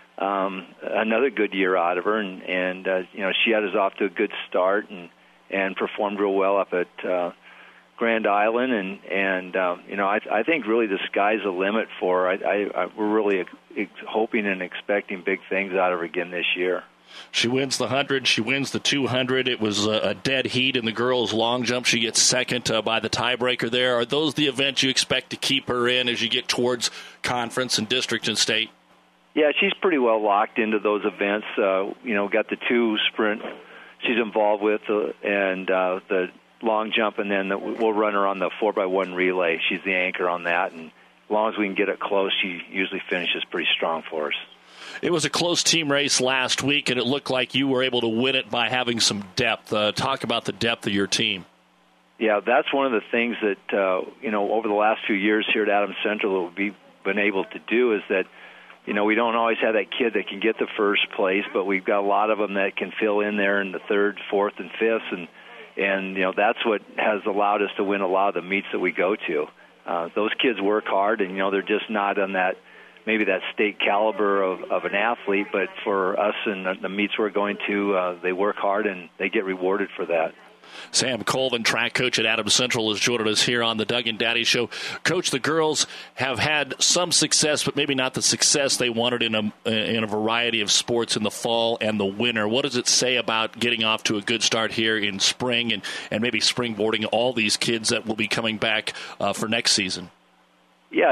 another good year out of her, and she had us off to a good start and performed real well up at Grand Island, and I think really the sky's the limit for her. We're really hoping and expecting big things out of her again this year. She wins the 100. She wins the 200. It was a dead heat in the girls' long jump. She gets second by the tiebreaker there. Are those the events you expect to keep her in as you get towards conference and district and state? Yeah, she's pretty well locked into those events. Got the 2 sprint she's involved with, and the long jump, and then we'll run her on the 4x1 relay. She's the anchor on that, and as long as we can get it close, she usually finishes pretty strong for us. It was a close team race last week, and it looked like you were able to win it by having some depth. Talk about the depth of your team. Yeah, that's one of the things that, over the last few years here at Adams Central that we've been able to do is that, we don't always have that kid that can get the first place, but we've got a lot of them that can fill in there in the 3rd, 4th, and 5th, and that's what has allowed us to win a lot of the meets that we go to. Those kids work hard, and, they're just not on that, maybe that state caliber of an athlete, but for us and the meets we're going to, they work hard, and they get rewarded for that. Sam Colvin, track coach at Adams Central, is joining us here on the Doug and Daddy Show. Coach, the girls have had some success, but maybe not the success they wanted in a variety of sports in the fall and the winter. What does it say about getting off to a good start here in spring and maybe springboarding all these kids that will be coming back for next season? Yeah,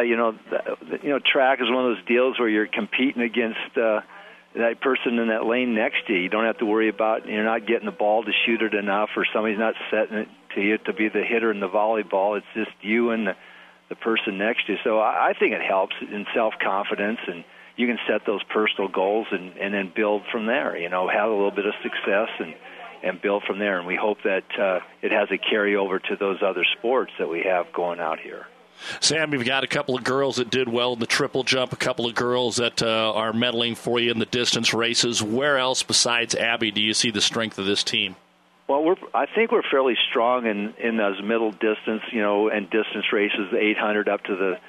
track is one of those deals where you're competing against that person in that lane next to you. You don't have to worry about you're not getting the ball to shoot it enough, or somebody's not setting it to you to be the hitter in the volleyball. It's just you and the person next to you. So I think it helps in self-confidence, and you can set those personal goals and then build from there. Have a little bit of success and build from there. And we hope that it has a carryover to those other sports that we have going out here. Sam, you've got a couple of girls that did well in the triple jump, a couple of girls that are medaling for you in the distance races. Where else besides Abby do you see the strength of this team? Well, I think we're fairly strong in those middle distance, and distance races, the 800 up to the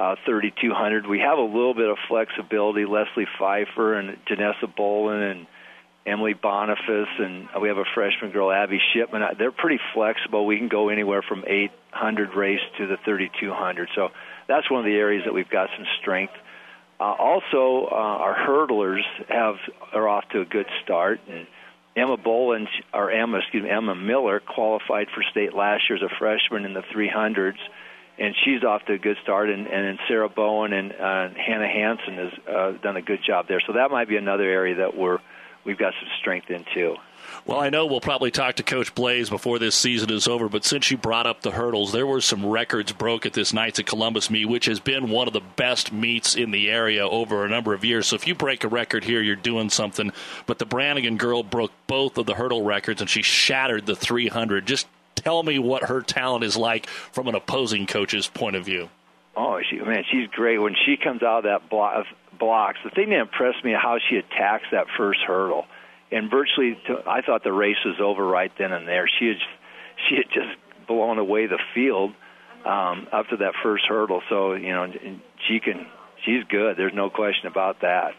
3,200. We have a little bit of flexibility. Leslie Pfeiffer and Janessa Bolin and Emily Boniface, and we have a freshman girl, Abby Shipman. They're pretty flexible. We can go anywhere from 800 race to the 3,200. So that's one of the areas that we've got some strength. Also, our hurdlers are off to a good start. And Emma Miller qualified for state last year as a freshman in the 300s, and she's off to a good start. And then Sarah Bowen and Hannah Hansen has done a good job there. So that might be another area that we're we've got some strength in too. Well, I know we'll probably talk to Coach Blaze before this season is over, but since you brought up the hurdles, there were some records broke at this Knights of Columbus meet, which has been one of the best meets in the area over a number of years. So if you break a record here, you're doing something. But the Brannigan girl broke both of the hurdle records, and she shattered the 300. Just tell me what her talent is like from an opposing coach's point of view. Oh, she's great. When she comes out of that blocks, the thing that impressed me is how she attacks that first hurdle. And virtually, I thought the race was over right then and there. She had just blown away the field up to that first hurdle. So, she's good. There's no question about that.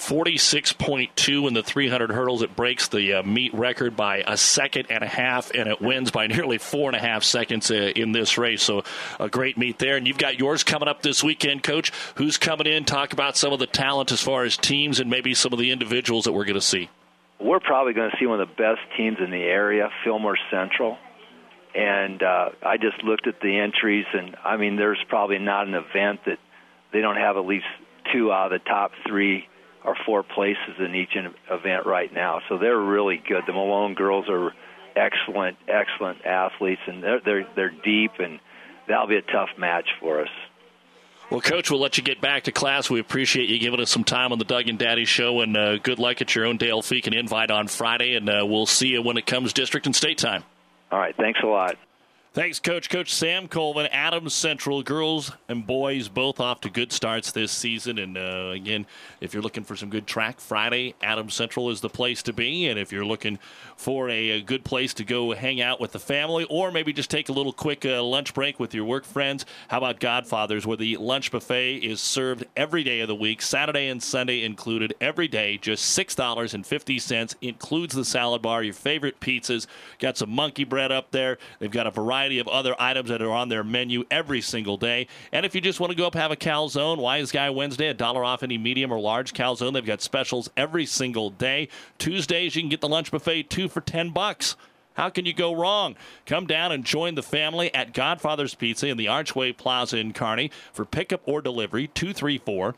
46.2 in the 300 hurdles. It breaks the meet record by a second and a half, and it wins by nearly 4.5 seconds in this race. So a great meet there. And you've got yours coming up this weekend, Coach. Who's coming in? Talk about some of the talent as far as teams and maybe some of the individuals that we're going to see. We're probably going to see one of the best teams in the area, Fillmore Central. And I just looked at the entries, and, there's probably not an event that they don't have at least 2 out of the top 3 or 4 places in each event right now. So they're really good. The Malone girls are excellent athletes, and they're deep, and that'll be a tough match for us. Well, Coach, we'll let you get back to class. We appreciate you giving us some time on the Doug and Daddy Show, and good luck at your own Dale Feakin invite on Friday, and we'll see you when it comes district and state time. All right, thanks a lot. Thanks, Coach. Coach Sam Colvin, Adams Central, girls and boys both off to good starts this season. And, again, if you're looking for some good track, Friday, Adams Central is the place to be. And if you're looking for a good place to go hang out with the family or maybe just take a little quick lunch break with your work friends, how about Godfather's, where the lunch buffet is served every day of the week, Saturday and Sunday included, every day, just $6.50. Includes the salad bar, your favorite pizzas. Got some monkey bread up there. They've got a variety of other items that are on their menu every single day. And if you just want to go up and have a calzone, Wise Guy Wednesday, $1 off any medium or large calzone. They've got specials every single day. Tuesdays, you can get the lunch buffet 2 for $10. How can you go wrong? Come down and join the family at Godfather's Pizza in the Archway Plaza in Kearney for pickup or delivery, 234-9444,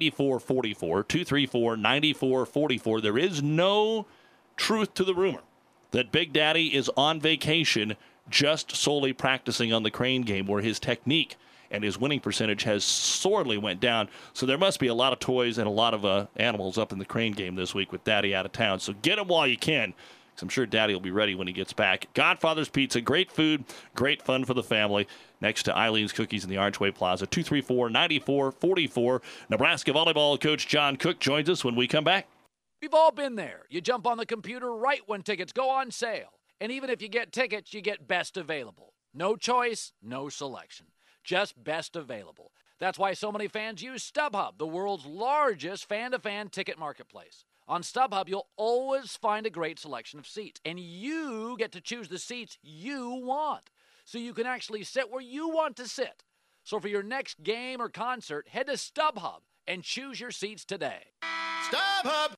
234-9444. There is no truth to the rumor that Big Daddy is on vacation just solely practicing on the crane game, where his technique and his winning percentage has sorely went down. So there must be a lot of toys and a lot of animals up in the crane game this week with Daddy out of town. So get him while you can, because I'm sure Daddy will be ready when he gets back. Godfather's Pizza, great food, great fun for the family. Next to Eileen's Cookies in the Archway Plaza, 234-9444. Nebraska volleyball coach John Cook joins us when we come back. We've all been there. You jump on the computer right when tickets go on sale. And even if you get tickets, you get best available. No choice, no selection. Just best available. That's why so many fans use StubHub, the world's largest fan-to-fan ticket marketplace. On StubHub, you'll always find a great selection of seats. And you get to choose the seats you want. So you can actually sit where you want to sit. So for your next game or concert, head to StubHub and choose your seats today. StubHub!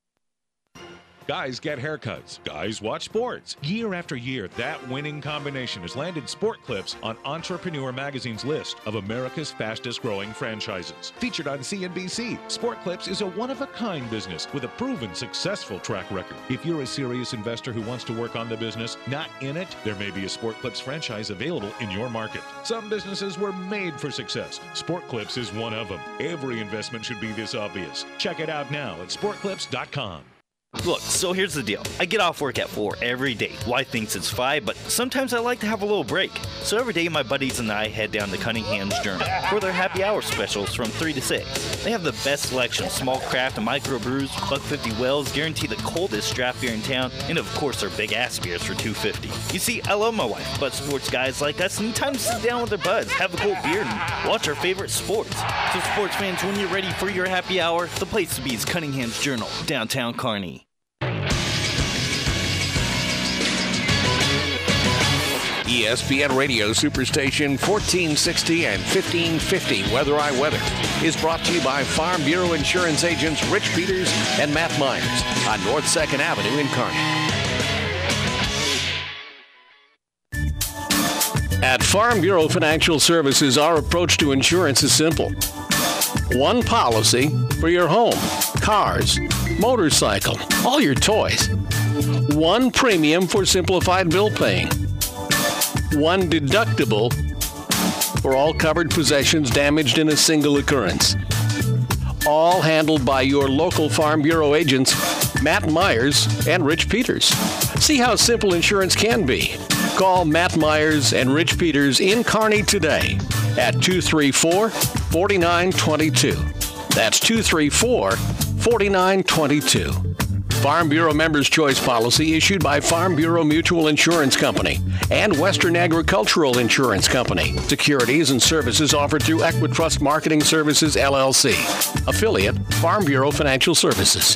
Guys get haircuts. Guys watch sports. Year after year, that winning combination has landed Sport Clips on Entrepreneur Magazine's list of America's fastest-growing franchises. Featured on CNBC, Sport Clips is a one-of-a-kind business with a proven successful track record. If you're a serious investor who wants to work on the business, not in it, there may be a Sport Clips franchise available in your market. Some businesses were made for success. Sport Clips is one of them. Every investment should be this obvious. Check it out now at sportclips.com. Look, so here's the deal. I get off work at 4 every day. Wife thinks it's 5, but sometimes I like to have a little break. So every day my buddies and I head down to Cunningham's Journal for their happy hour specials from 3 to 6. They have the best selection of small craft and microbrews, $1.50 wells, guarantee the coldest draft beer in town, and of course their big ass beers for $2.50. You see, I love my wife, but sports guys like us need time to sit down with their buds, have a cold beer, and watch our favorite sports. So sports fans, when you're ready for your happy hour, the place to be is Cunningham's Journal, downtown Kearney. ESPN Radio Superstation 1460 and 1550 Weather I Weather is brought to you by Farm Bureau Insurance agents Rich Peters and Matt Myers on North 2nd Avenue in Kearney. At Farm Bureau Financial Services, our approach to insurance is simple. One policy for your home, cars, motorcycle, all your toys. One premium for simplified bill paying. One deductible for all covered possessions damaged in a single occurrence. All handled by your local Farm Bureau agents, Matt Myers and Rich Peters. See how simple insurance can be. Call Matt Myers and Rich Peters in Kearney today at 234-4922. That's 234-4922. Farm Bureau Members' Choice policy issued by Farm Bureau Mutual Insurance Company and Western Agricultural Insurance Company. Securities and services offered through Equitrust Marketing Services, LLC. Affiliate, Farm Bureau Financial Services.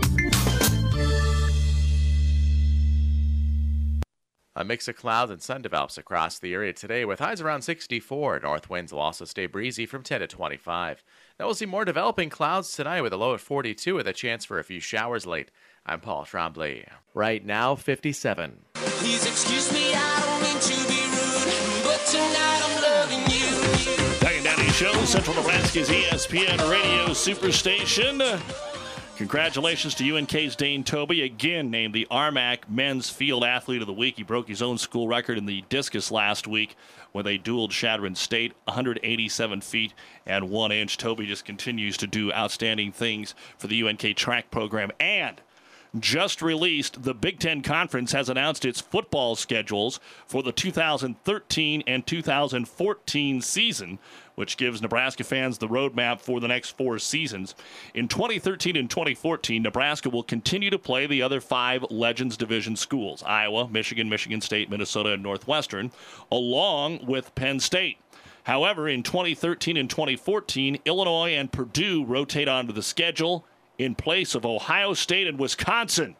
A mix of clouds and sun develops across the area today with highs around 64. North winds will also stay breezy from 10 to 25. Now we'll see more developing clouds tonight with a low at 42 with a chance for a few showers late. I'm Paul Trombley. Right now, 57. Please excuse me, I don't mean to be rude, but tonight I'm loving you. Doug and Daddy Show, Central Nebraska's ESPN Radio Superstation. Congratulations to UNK's Dane Toby, again named the RMAC Men's Field Athlete of the Week. He broke his own school record in the discus last week when they dueled Chadron State, 187 feet and 1 inch. Toby just continues to do outstanding things for the UNK track program. And just released, the Big Ten Conference has announced its football schedules for the 2013 and 2014 season, which gives Nebraska fans the roadmap for the next 4 seasons. In 2013 and 2014, Nebraska will continue to play the other 5 Legends Division schools, Iowa, Michigan, Michigan State, Minnesota, and Northwestern, along with Penn State. However, in 2013 and 2014, Illinois and Purdue rotate onto the schedule in place of Ohio State and Wisconsin.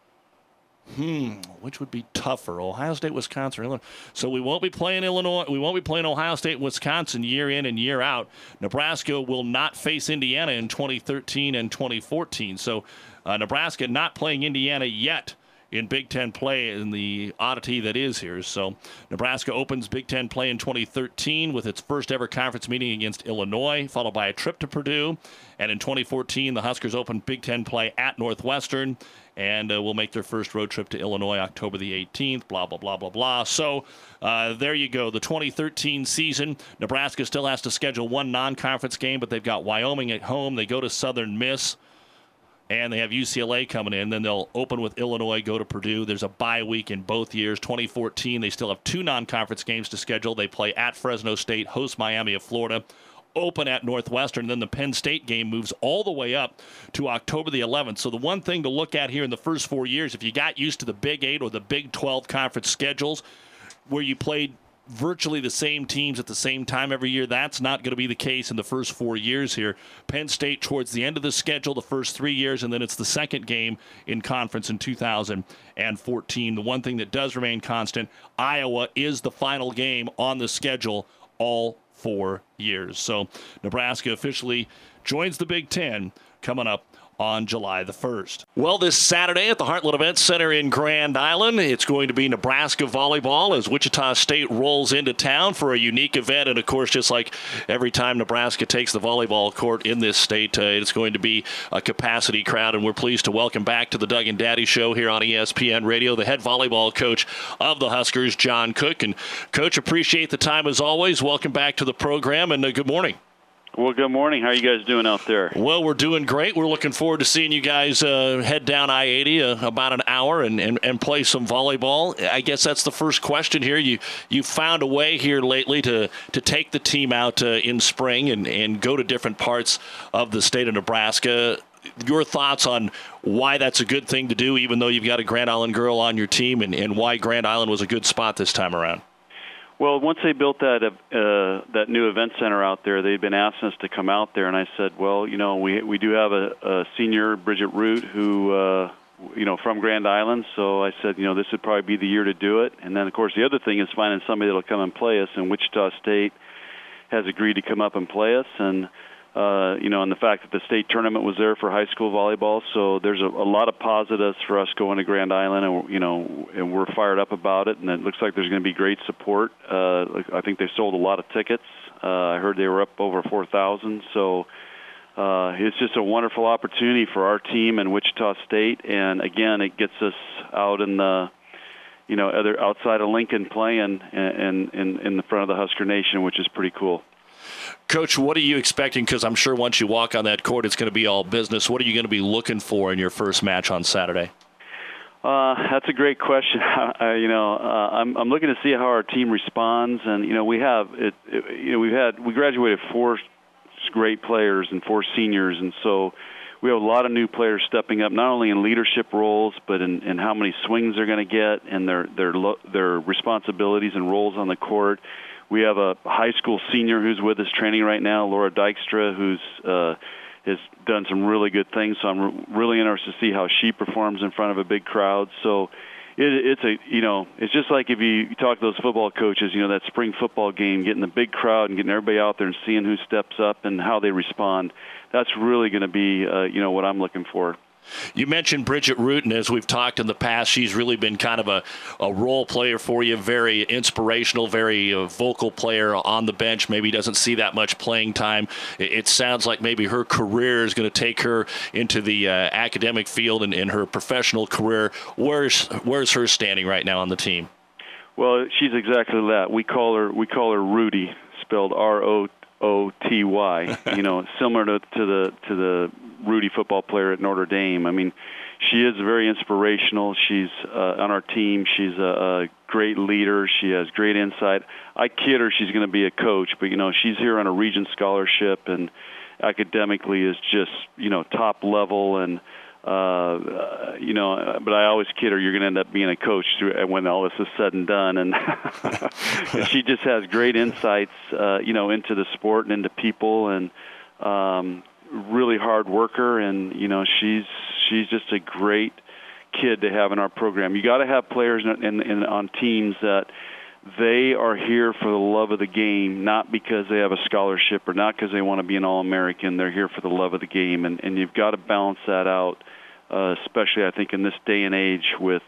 Which would be tougher, Ohio State, Wisconsin, or Illinois? So we won't be playing Illinois. We won't be playing Ohio State and Wisconsin year in and year out. Nebraska will not face Indiana in 2013 and 2014. So Nebraska not playing Indiana yet in Big Ten play in the oddity that is here. So Nebraska opens Big Ten play in 2013 with its first ever conference meeting against Illinois, followed by a trip to Purdue. And in 2014, the Huskers open Big Ten play at Northwestern and will make their first road trip to Illinois October the 18th, blah, blah, blah, blah, blah. So there you go. The 2013 season, Nebraska still has to schedule 1 non-conference game, but they've got Wyoming at home. They go to Southern Miss. And they have UCLA coming in. Then they'll open with Illinois, go to Purdue. There's a bye week in both years. 2014, they still have 2 non-conference games to schedule. They play at Fresno State, host Miami of Florida, open at Northwestern. Then the Penn State game moves all the way up to October the 11th. So the one thing to look at here in the first 4 years, if you got used to the Big 8 or the Big 12 conference schedules where you played virtually the same teams at the same time every year, that's not going to be the case in the first 4 years here. Penn State towards the end of the schedule the first 3 years, and then it's the second game in conference in 2014. The one thing that does remain constant, Iowa is the final game on the schedule all 4 years. So Nebraska officially joins the Big Ten coming up on July the 1st. Well, this Saturday at the Heartland Event Center in Grand Island, it's going to be Nebraska volleyball as Wichita State rolls into town for a unique event. And, of course, just like every time Nebraska takes the volleyball court in this state, it's going to be a capacity crowd. And we're pleased to welcome back to the Doug and Daddy Show here on ESPN Radio the head volleyball coach of the Huskers, John Cook. And, Coach, appreciate the time as always. Welcome back to the program, and good morning. Well, good morning. How are you guys doing out there? Well, we're doing great. We're looking forward to seeing you guys head down I-80 about an hour and play some volleyball. I guess that's the first question here. You found a way here lately to take the team out in spring and go to different parts of the state of Nebraska. Your thoughts on why that's a good thing to do, even though you've got a Grand Island girl on your team, and why Grand Island was a good spot this time around? Well, once they built that new event center out there, they'd been asking us to come out there, and I said, well, you know, we do have a senior, Bridget Root, who, you know, from Grand Island, so I said, you know, this would probably be the year to do it. And then, of course, the other thing is finding somebody that'll come and play us, and Wichita State has agreed to come up and play us, and you know, and the fact that the state tournament was there for high school volleyball, so there's a lot of positives for us going to Grand Island, and you know, and we're fired up about it, and it looks like there's going to be great support. I think they sold a lot of tickets. I heard they were up over 4,000, so it's just a wonderful opportunity for our team in Wichita State, and again, it gets us out in the, other outside of Lincoln playing in the front of the Husker Nation, which is pretty cool. Coach, what are you expecting? Because I'm sure once you walk on that court, it's going to be all business. What are you going to be looking for in your first match on Saturday? That's a great question. I'm looking to see how our team responds, and we graduated 4 great players and 4 seniors, and so we have a lot of new players stepping up, not only in leadership roles, but in how many swings they're going to get and their responsibilities and roles on the court. We have a high school senior who's with us training right now, Laura Dykstra, who's has done some really good things. So I'm really interested to see how she performs in front of a big crowd. So it's just like if you talk to those football coaches, that spring football game, getting the big crowd and getting everybody out there and seeing who steps up and how they respond. That's really going to be, what I'm looking for. You mentioned Bridget Root, and as we've talked in the past, she's really been kind of a role player for you, very inspirational, very vocal player on the bench, maybe doesn't see that much playing time. It sounds like maybe her career is going to take her into the academic field and in her professional career. Where's her standing right now on the team? Well, she's exactly that. We call her Rudy, spelled R-O-O-T-Y, similar to the Rudy football player at Notre Dame. I mean, she is very inspirational. She's on our team. She's a great leader. She has great insight. I kid her she's going to be a coach, but, she's here on a Regents scholarship and academically is just, top level. And, but I always kid her you're going to end up being a coach when all this is said and done. And she just has great insights, into the sport and into people, and really hard worker, and she's just a great kid to have in our program. You got to have players on teams that they are here for the love of the game, not because they have a scholarship or not because they want to be an All-American. They're here for the love of the game, and you've got to balance that out, especially I think in this day and age with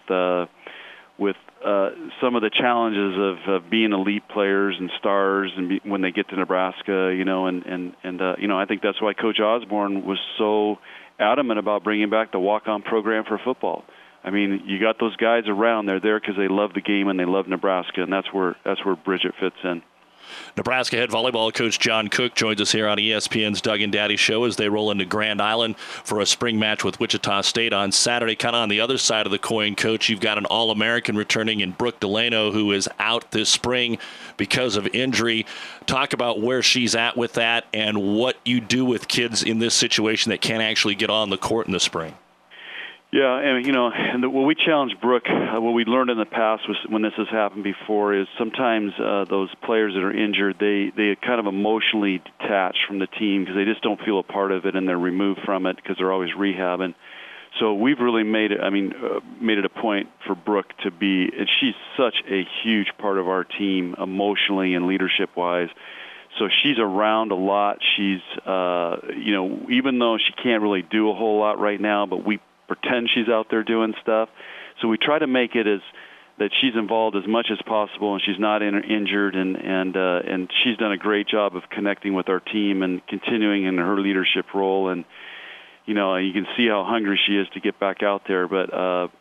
some of the challenges of being elite players and stars, and when they get to Nebraska, I think that's why Coach Osborne was so adamant about bringing back the walk-on program for football. I mean, you got those guys around; they're there because they love the game and they love Nebraska, and that's where Bridget fits in. Nebraska head volleyball coach John Cook joins us here on ESPN's Doug and Daddy Show as they roll into Grand Island for a spring match with Wichita State on Saturday. Kind of on the other side of the coin, Coach, you've got an All-American returning in Brooke Delano, who is out this spring because of injury. Talk about where she's at with that and what you do with kids in this situation that can't actually get on the court in the spring. Yeah, and what we challenge Brooke, what we learned in the past was when this has happened before, is sometimes those players that are injured, they kind of emotionally detach from the team because they just don't feel a part of it, and they're removed from it because they're always rehabbing. So we've really made it a point for Brooke to be, and she's such a huge part of our team emotionally and leadership-wise. So she's around a lot. She's, even though she can't really do a whole lot right now, but we pretend she's out there doing stuff. So we try to make it as that she's involved as much as possible, and she's not injured, and she's done a great job of connecting with our team and continuing in her leadership role. And you can see how hungry she is to get back out there. But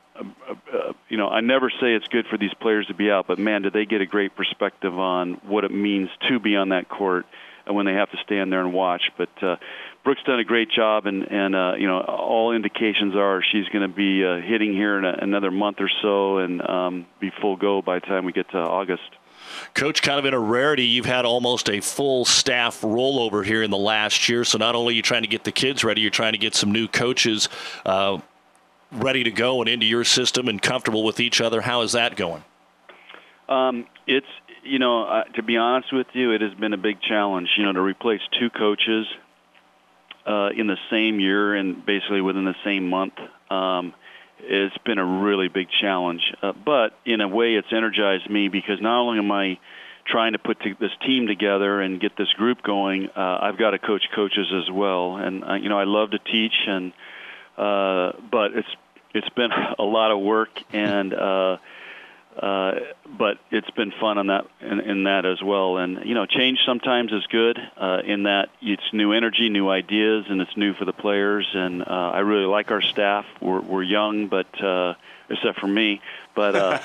I never say it's good for these players to be out, but man, did they get a great perspective on what it means to be on that court and when they have to stand there and watch. But Brooke's done a great job, and all indications are she's going to be hitting here in another month or so and be full go by the time we get to August. Coach, kind of in a rarity, you've had almost a full staff rollover here in the last year. So not only are you trying to get the kids ready, you're trying to get some new coaches ready to go and into your system and comfortable with each other. How is that going? It's to be honest with you, it has been a big challenge, to replace 2 coaches in the same year and basically within the same month. It's been a really big challenge. But in a way, it's energized me because not only am I trying to put this team together and get this group going, I've got to coach coaches as well. And, I love to teach, but it's been a lot of work, and But it's been fun on that in that as well. And change sometimes is good in that it's new energy, new ideas, and it's new for the players. And I really like our staff. We're young, but except for me. But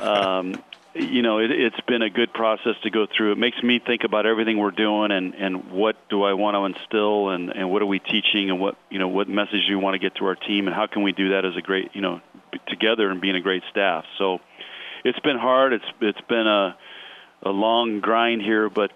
it's been a good process to go through. It makes me think about everything we're doing and what do I want to instill and what are we teaching and what message do you want to get to our team and how can we do that as a great together and being a great staff. So. It's been hard. It's been a long grind here, but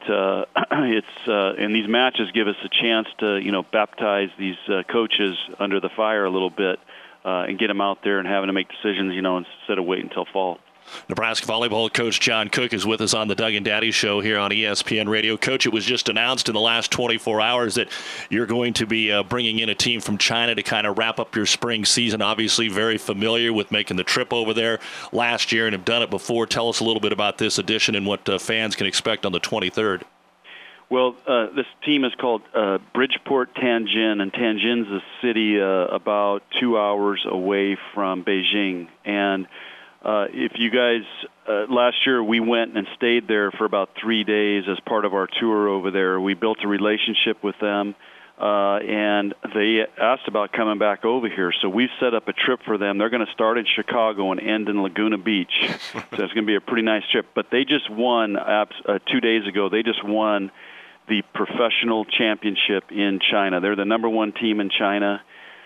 and these matches give us a chance to baptize these coaches under the fire a little bit and get them out there and having to make decisions instead of waiting until fall. Nebraska volleyball coach John Cook is with us on the Doug and Daddy Show here on ESPN Radio. Coach, it was just announced in the last 24 hours that you're going to be bringing in a team from China to kind of wrap up your spring season. Obviously very familiar with making the trip over there last year and have done it before. Tell us a little bit about this edition and what fans can expect on the 23rd. Well, this team is called Bridgeport Tianjin, and Tianjin's a city about 2 hours away from Beijing. And if you guys, last year we went and stayed there for about 3 days as part of our tour over there. We built a relationship with them, and they asked about coming back over here. So we've set up a trip for them. They're going to start in Chicago and end in Laguna Beach. So it's going to be a pretty nice trip. But they just won, 2 days ago, they just won the professional championship in China. They're the number one team in China.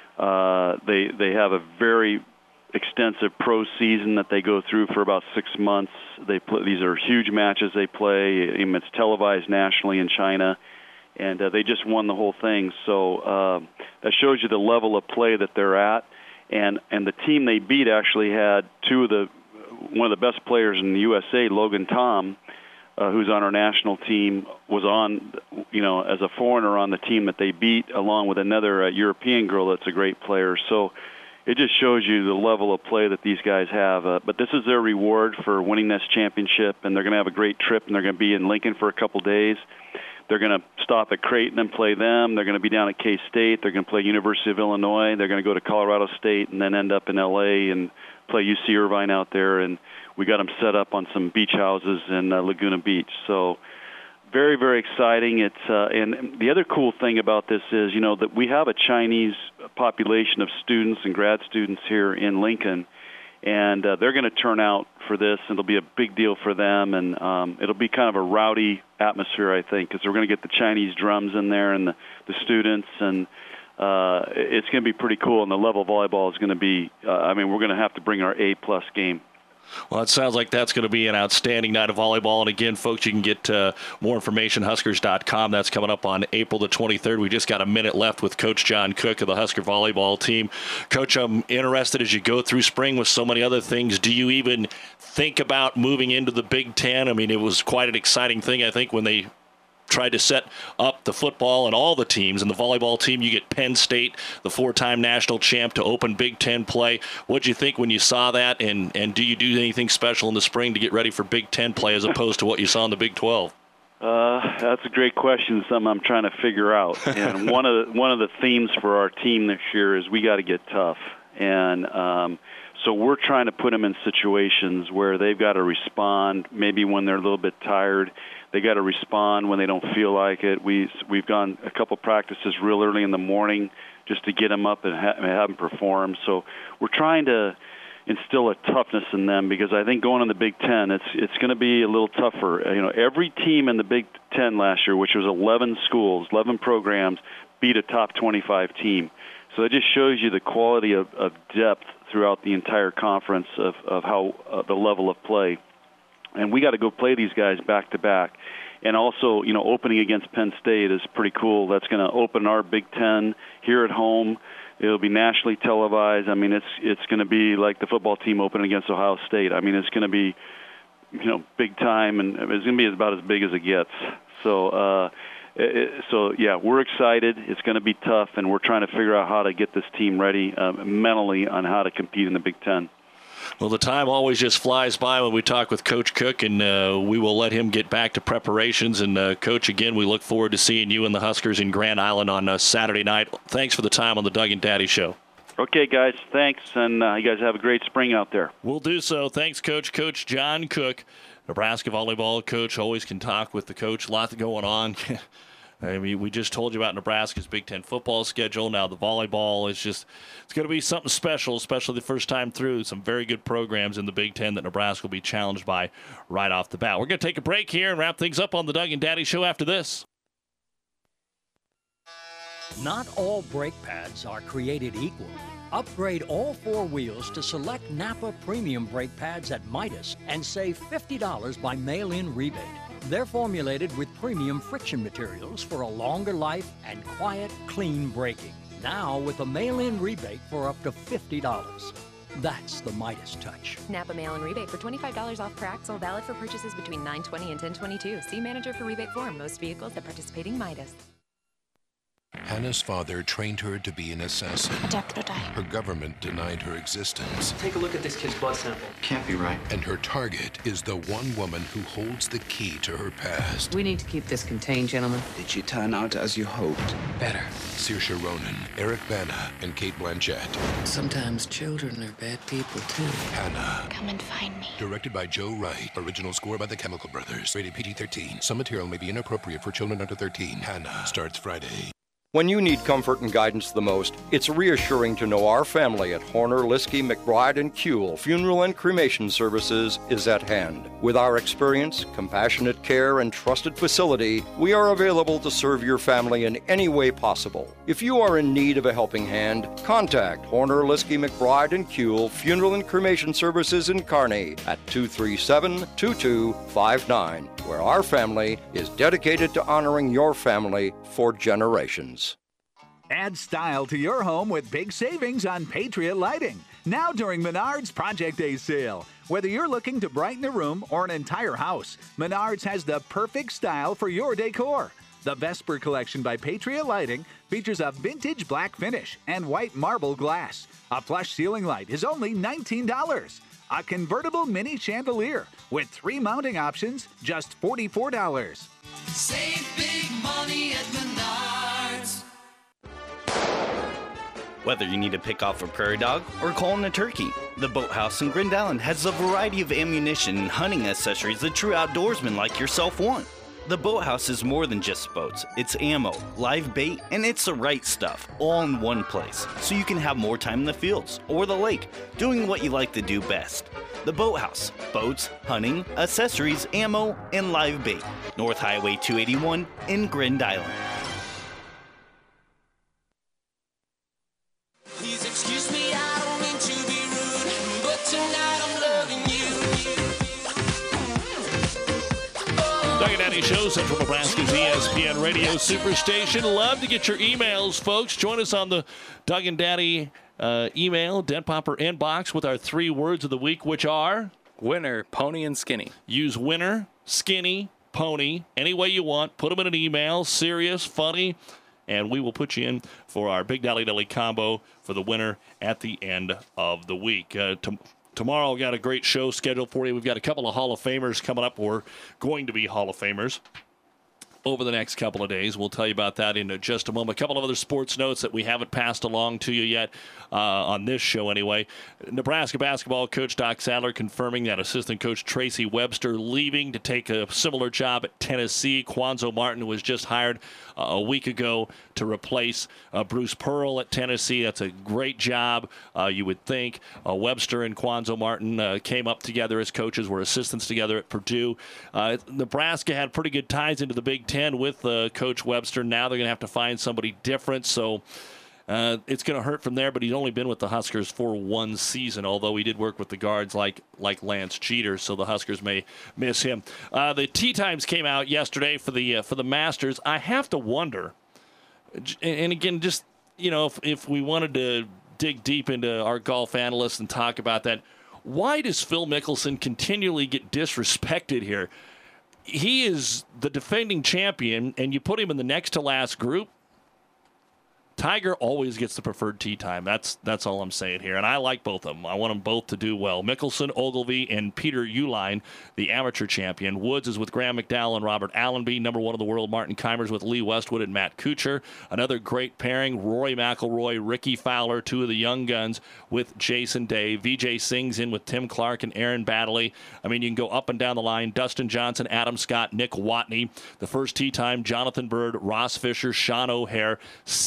They have a very extensive pro season that they go through for about 6 months. These are huge matches they play. It's televised nationally in China, and they just won the whole thing. So that shows you the level of play that they're at. And the team they beat actually had one of the best players in the USA, Logan Tom, who's on our national team, was on, as a foreigner on the team that they beat, along with another European girl that's a great player. So it just shows you the level of play that these guys have. But this is their reward for winning this championship, and they're going to have a great trip, and they're going to be in Lincoln for a couple days. They're going to stop at Creighton and play them. They're going to be down at K-State. They're going to play University of Illinois. They're going to go to Colorado State and then end up in L.A. and play UC Irvine out there. And we got them set up on some beach houses in Laguna Beach. So very, very exciting. It's and the other cool thing about this is, that we have a Chinese population of students and grad students here in Lincoln, and they're going to turn out for this, and it'll be a big deal for them, and it'll be kind of a rowdy atmosphere, I think, because we're going to get the Chinese drums in there and the students, and it's going to be pretty cool, and the level of volleyball is going to be, we're going to have to bring our A-plus game. Well, it sounds like that's going to be an outstanding night of volleyball. And again, folks, you can get more information, Huskers.com. That's coming up on April the 23rd. We just got a minute left with Coach John Cook of the Husker volleyball team. Coach, I'm interested as you go through spring with so many other things. Do you even think about moving into the Big Ten? I mean, it was quite an exciting thing, I think, when they tried to set up the football and all the teams. And the volleyball team, you get Penn State, the four-time national champ, to open Big Ten play. What did you think when you saw that? And do you do anything special in the spring to get ready for Big Ten play as opposed to what you saw in the Big 12? That's a great question, something I'm trying to figure out. And one of the themes for our team this year is we got to get tough. And so we're trying to put them in situations where they've got to respond, maybe when they're a little bit tired. They got to respond when they don't feel like it. We've gone a couple practices real early in the morning just to get them up and have them perform. So we're trying to instill a toughness in them, because I think going in the Big Ten, it's going to be a little tougher. Every team in the Big Ten last year, which was 11 schools, 11 programs, beat a top 25 team. So that just shows you the quality of depth throughout the entire conference of how the level of play. And we got to go play these guys back to back. And also, opening against Penn State is pretty cool. That's going to open our Big Ten here at home. It'll be nationally televised. I mean, it's going to be like the football team opening against Ohio State. I mean, it's going to be, big time, and it's going to be about as big as it gets. So, yeah, we're excited. It's going to be tough, and we're trying to figure out how to get this team ready mentally on how to compete in the Big Ten. Well, the time always just flies by when we talk with Coach Cook, and we will let him get back to preparations. And, Coach, again, we look forward to seeing you and the Huskers in Grand Island on Saturday night. Thanks for the time on the Doug and Daddy Show. Okay, guys, thanks, and you guys have a great spring out there. We'll do so. Thanks, Coach. Coach John Cook, Nebraska volleyball coach, always can talk with the coach. A lot going on. I mean, we just told you about Nebraska's Big Ten football schedule. Now the volleyball is it's going to be something special, especially the first time through. Some very good programs in the Big Ten that Nebraska will be challenged by right off the bat. We're going to take a break here and wrap things up on the Doug and Daddy Show after this. Not all brake pads are created equal. Upgrade all 4 wheels to select Napa Premium brake pads at Midas and save $50 by mail-in rebate. They're formulated with premium friction materials for a longer life and quiet, clean braking. Now with a mail-in rebate for up to $50. That's the Midas touch. Napa mail-in rebate for $25 off per axle, valid for purchases between 9/20 and 10/22. See manager for rebate form. Most vehicles at participating Midas. Hannah's father trained her to be an assassin. Her government denied her existence. Take a look at this kid's blood sample. Can't be right. And her target is the one woman who holds the key to her past. We need to keep this contained, gentlemen. Did she turn out as you hoped? Better. Saoirse Ronan, Eric Bana, and Cate Blanchett. Sometimes children are bad people, too. Hannah. Come and find me. Directed by Joe Wright. Original score by the Chemical Brothers. Rated PG-13. Some material may be inappropriate for children under 13. Hannah starts Friday. When you need comfort and guidance the most, it's reassuring to know our family at Horner, Liskey, McBride, and Kuehl Funeral and Cremation Services is at hand. With our experience, compassionate care, and trusted facility, we are available to serve your family in any way possible. If you are in need of a helping hand, contact Horner, Liskey, McBride, and Kuehl Funeral and Cremation Services in Kearney at 237-2259, where our family is dedicated to honoring your family for generations. Add style to your home with big savings on Patriot Lighting. Now during Menards Project Day sale. Whether you're looking to brighten a room or an entire house, Menards has the perfect style for your decor. The Vesper Collection by Patriot Lighting features a vintage black finish and white marble glass. A plush ceiling light is only $19. A convertible mini chandelier with 3 mounting options, just $44. Save big money at Menards. Whether you need to pick off a prairie dog or call in a turkey, the Boathouse in Grand Island has a variety of ammunition and hunting accessories that true outdoorsmen like yourself want. The Boathouse is more than just boats. It's ammo, live bait, and it's the right stuff, all in one place, so you can have more time in the fields or the lake, doing what you like to do best. The Boathouse. Boats, hunting, accessories, ammo, and live bait. North Highway 281 in Grand Island. Please excuse me, I don't mean to be rude, but tonight I'm loving you. Doug and Daddy Show, Central Nebraska's ESPN Radio Superstation. Love to get your emails, folks. Join us on the Doug and Daddy email, Dent Popper inbox with our 3 words of the week, which are winner, pony, and skinny. Use winner, skinny, pony, any way you want. Put them in an email, serious, funny, and we will put you in for our Big Dally Deli combo for the winner at the end of the week. Tomorrow, we've got a great show scheduled for you. We've got a couple of Hall of Famers coming up. We're going to be Hall of Famers over the next couple of days. We'll tell you about that in just a moment. A couple of other sports notes that we haven't passed along to you yet on this show anyway. Nebraska basketball coach Doc Sadler confirming that assistant coach Tracy Webster leaving to take a similar job at Tennessee. Quanzo Martin was just hired a week ago to replace Bruce Pearl at Tennessee. That's a great job, you would think. Webster and Quanzo Martin came up together as coaches, were assistants together at Purdue. Nebraska had pretty good ties into the Big Ten with Coach Webster. Now they're going to have to find somebody different, so it's going to hurt from there, but he's only been with the Huskers for 1 season, although he did work with the guards like Lance Cheater, so the Huskers may miss him. The tee times came out yesterday for the Masters. I have to wonder, and again, just, you know, if we wanted to dig deep into our golf analysts and talk about that, why does Phil Mickelson continually get disrespected here? He is the defending champion, and you put him in the next to last group. Tiger always gets the preferred tee time. That's all I'm saying here. And I like both of them. I want them both to do well. Mickelson, Ogilvy, and Peter Uihlein, the amateur champion. Woods is with Graham McDowell and Robert Allenby. Number 1 of the world, Martin Keimer's with Lee Westwood and Matt Kuchar. Another great pairing, Rory McIlroy, Ricky Fowler, 2 of the young guns with Jason Day. Vijay Singh's in with Tim Clark and Aaron Baddeley. I mean, you can go up and down the line. Dustin Johnson, Adam Scott, Nick Watney. The first tee time, Jonathan Bird, Ross Fisher, Sean O'Hare.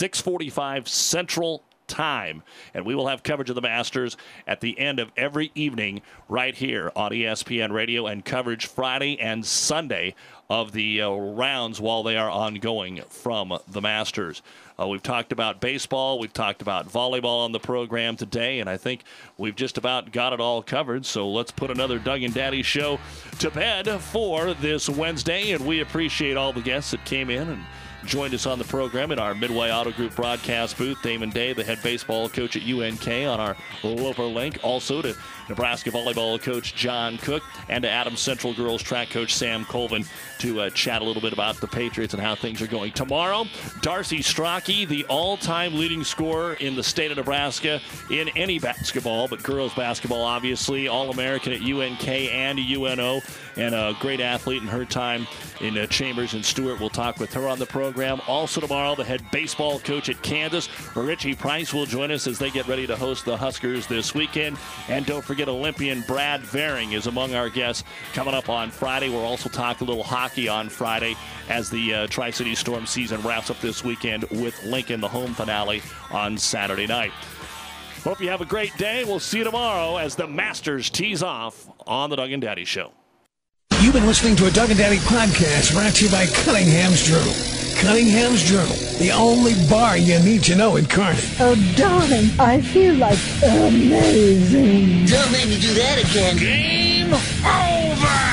6:45 Central Time. And we will have coverage of the Masters at the end of every evening right here on ESPN Radio, and coverage Friday and Sunday of the rounds while they are ongoing from the Masters. We've talked about baseball. We've talked about volleyball on the program today, and I think we've just about got it all covered. So let's put another Doug and Daddy show to bed for this Wednesday, and we appreciate all the guests that came in and joined us on the program in our Midway Auto Group broadcast booth. Damon Day, the head baseball coach at UNK, on our Loper link. Also to Nebraska volleyball coach John Cook, and to Adams Central girls track coach Sam Colvin to chat a little bit about the Patriots and how things are going. Tomorrow, Darcy Strachey, the all-time leading scorer in the state of Nebraska in any basketball, but girls basketball, obviously. All-American at UNK and UNO, and a great athlete in her time in Chambers and Stewart. We'll talk with her on the program. Also tomorrow, the head baseball coach at Kansas, Richie Price, will join us as they get ready to host the Huskers this weekend. And don't forget, Olympian Brad Varing is among our guests coming up on Friday. We'll also talk a little hockey on Friday as the Tri-City Storm season wraps up this weekend with Lincoln, the home finale, on Saturday night. Hope you have a great day. We'll see you tomorrow as the Masters tees off on the Doug and Daddy Show. You've been listening to a Doug and Daddy podcast brought to you by Cunningham's Journal. Cunningham's Journal, the only bar you need to know in Kearney. Oh, darling, I feel like amazing. Don't make me do that again. Game over!